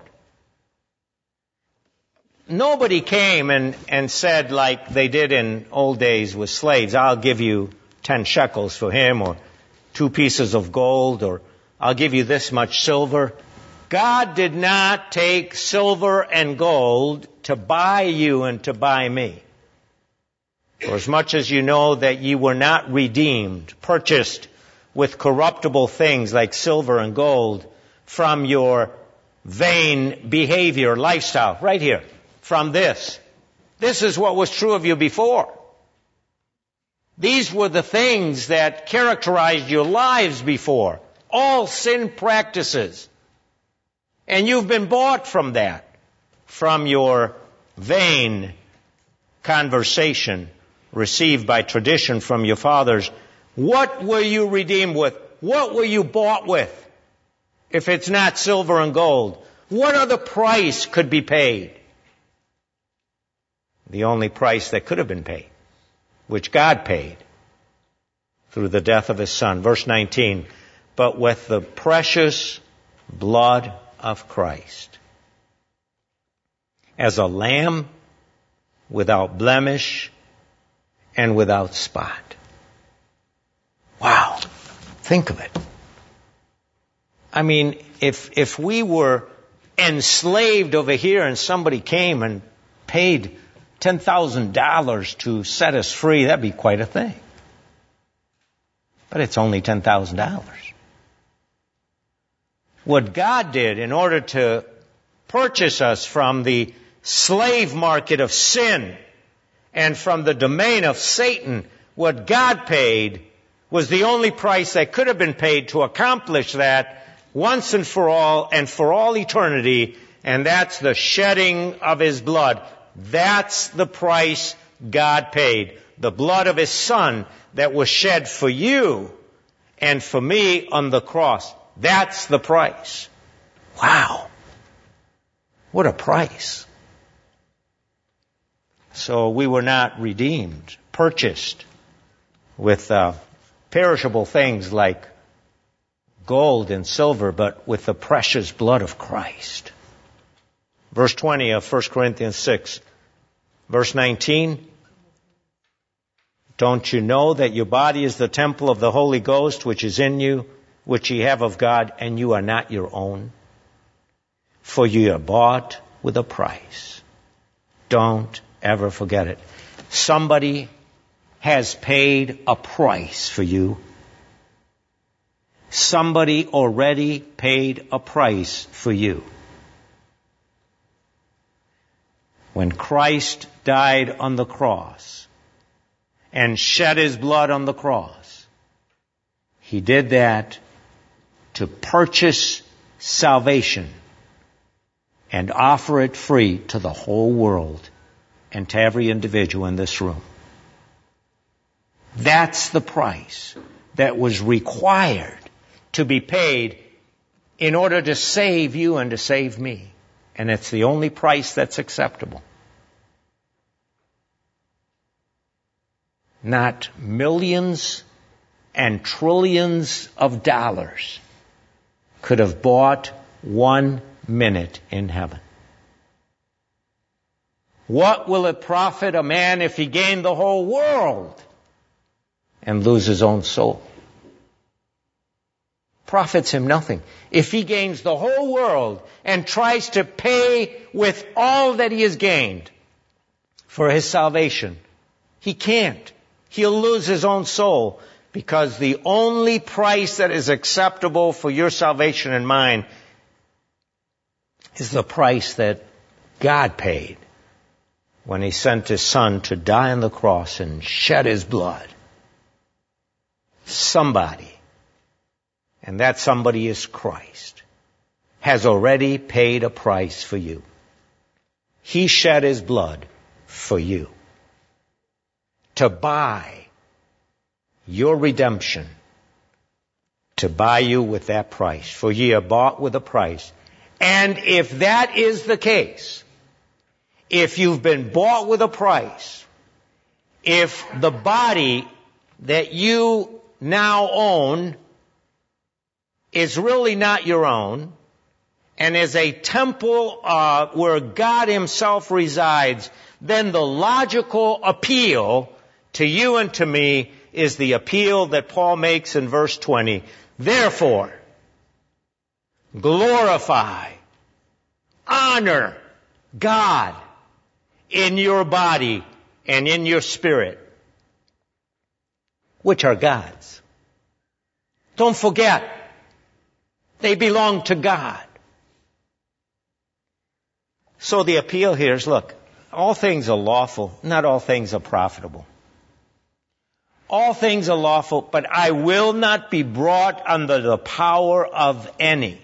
Nobody came and said, like they did in old days with slaves, I'll give you 10 shekels for him, or 2 pieces of gold, or I'll give you this much silver. God did not take silver and gold to buy you and to buy me. For as much as you know that ye were not redeemed, purchased with corruptible things like silver and gold from your vain behavior, lifestyle, right here, from this. This is what was true of you before. These were the things that characterized your lives before. All sin practices. And you've been bought from that. From your vain conversation received by tradition from your fathers. What were you redeemed with? What were you bought with? If it's not silver and gold, what other price could be paid? The only price that could have been paid, which God paid through the death of His Son. Verse 19, but with the precious blood of Christ, as a lamb without blemish and without spot. Wow. Think of it. I mean, if we were enslaved over here and somebody came and paid $10,000 to set us free, that'd be quite a thing. But it's only $10,000. What God did in order to purchase us from the slave market of sin and from the domain of Satan, what God paid was the only price that could have been paid to accomplish that once and for all eternity, and that's the shedding of His blood. That's the price God paid. The blood of His Son that was shed for you and for me on the cross. That's the price. Wow. What a price. So we were not redeemed, purchased with perishable things like gold and silver, but with the precious blood of Christ. Verse 20 of 1 Corinthians 6. Verse 19. Don't you know that your body is the temple of the Holy Ghost, which is in you, which ye have of God, and you are not your own? For you are bought with a price. Don't ever forget it. Somebody has paid a price for you. Somebody already paid a price for you. When Christ died on the cross and shed His blood on the cross, He did that to purchase salvation and offer it free to the whole world and to every individual in this room. That's the price that was required to be paid in order to save you and to save me. And it's the only price that's acceptable. Not millions and trillions of dollars could have bought 1 minute in heaven. What will it profit a man if he gain the whole world and lose his own soul? Profits him nothing. If he gains the whole world and tries to pay with all that he has gained for his salvation, he can't. He'll lose his own soul, because the only price that is acceptable for your salvation and mine is the price that God paid when he sent his Son to die on the cross and shed his blood. Somebody, and that somebody is Christ, has already paid a price for you. He shed his blood for you to buy your redemption, to buy you with that price. For ye are bought with a price. And if that is the case, if you've been bought with a price, if the body that you now own is really not your own, and is a temple where God himself resides, then the logical appeal to you and to me is the appeal that Paul makes in verse 20. Therefore, glorify, honor God in your body and in your spirit, which are God's. Don't forget, they belong to God. So the appeal here is, look, all things are lawful, not all things are profitable. All things are lawful, but I will not be brought under the power of any.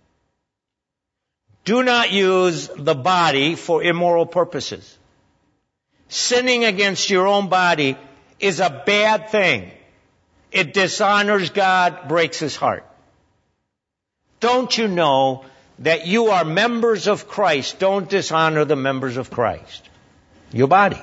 Do not use the body for immoral purposes. Sinning against your own body is a bad thing. It dishonors God, breaks his heart. Don't you know that you are members of Christ? Don't dishonor the members of Christ. Your body.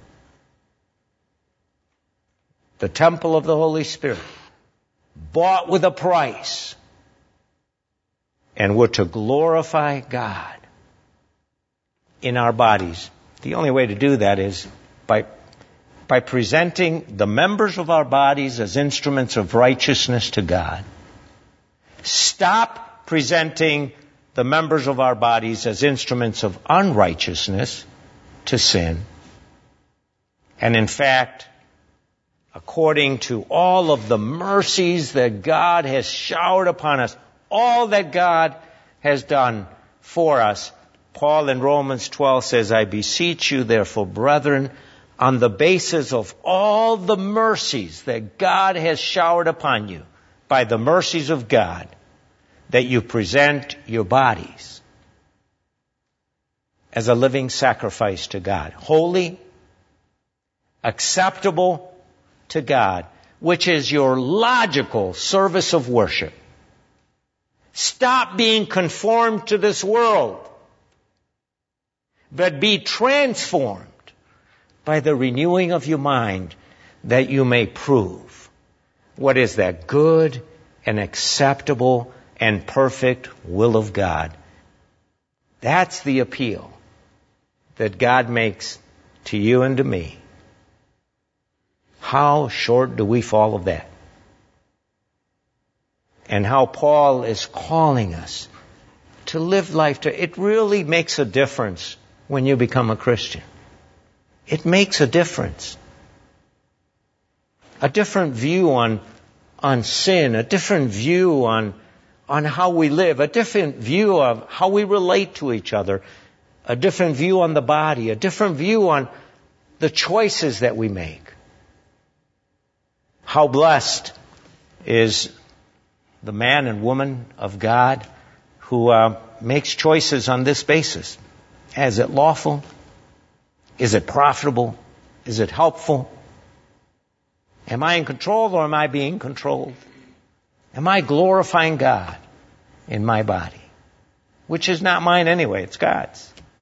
The temple of the Holy Spirit. Bought with a price. And we're to glorify God in our bodies. The only way to do that is by presenting the members of our bodies as instruments of righteousness to God. Stop presenting the members of our bodies as instruments of unrighteousness to sin. And in fact, according to all of the mercies that God has showered upon us, all that God has done for us, Paul in Romans 12 says, I beseech you, therefore, brethren, on the basis of all the mercies that God has showered upon you, by the mercies of God, that you present your bodies as a living sacrifice to God, holy, acceptable to God, which is your logical service of worship. Stop being conformed to this world, but be transformed by the renewing of your mind, that you may prove what is that good and acceptable and perfect will of God. That's the appeal that God makes to you and to me. How short do we fall of that? And how Paul is calling us to live life. It really makes a difference when you become a Christian. It makes a difference. A different view on sin, a different view on how we live, a different view of how we relate to each other, a different view on the body, a different view on the choices that we make. How blessed is the man and woman of God who makes choices on this basis. Is it lawful? Is it profitable? Is it helpful? Am I in control or am I being controlled? Am I glorifying God? in my body, which is not mine anyway, it's God's.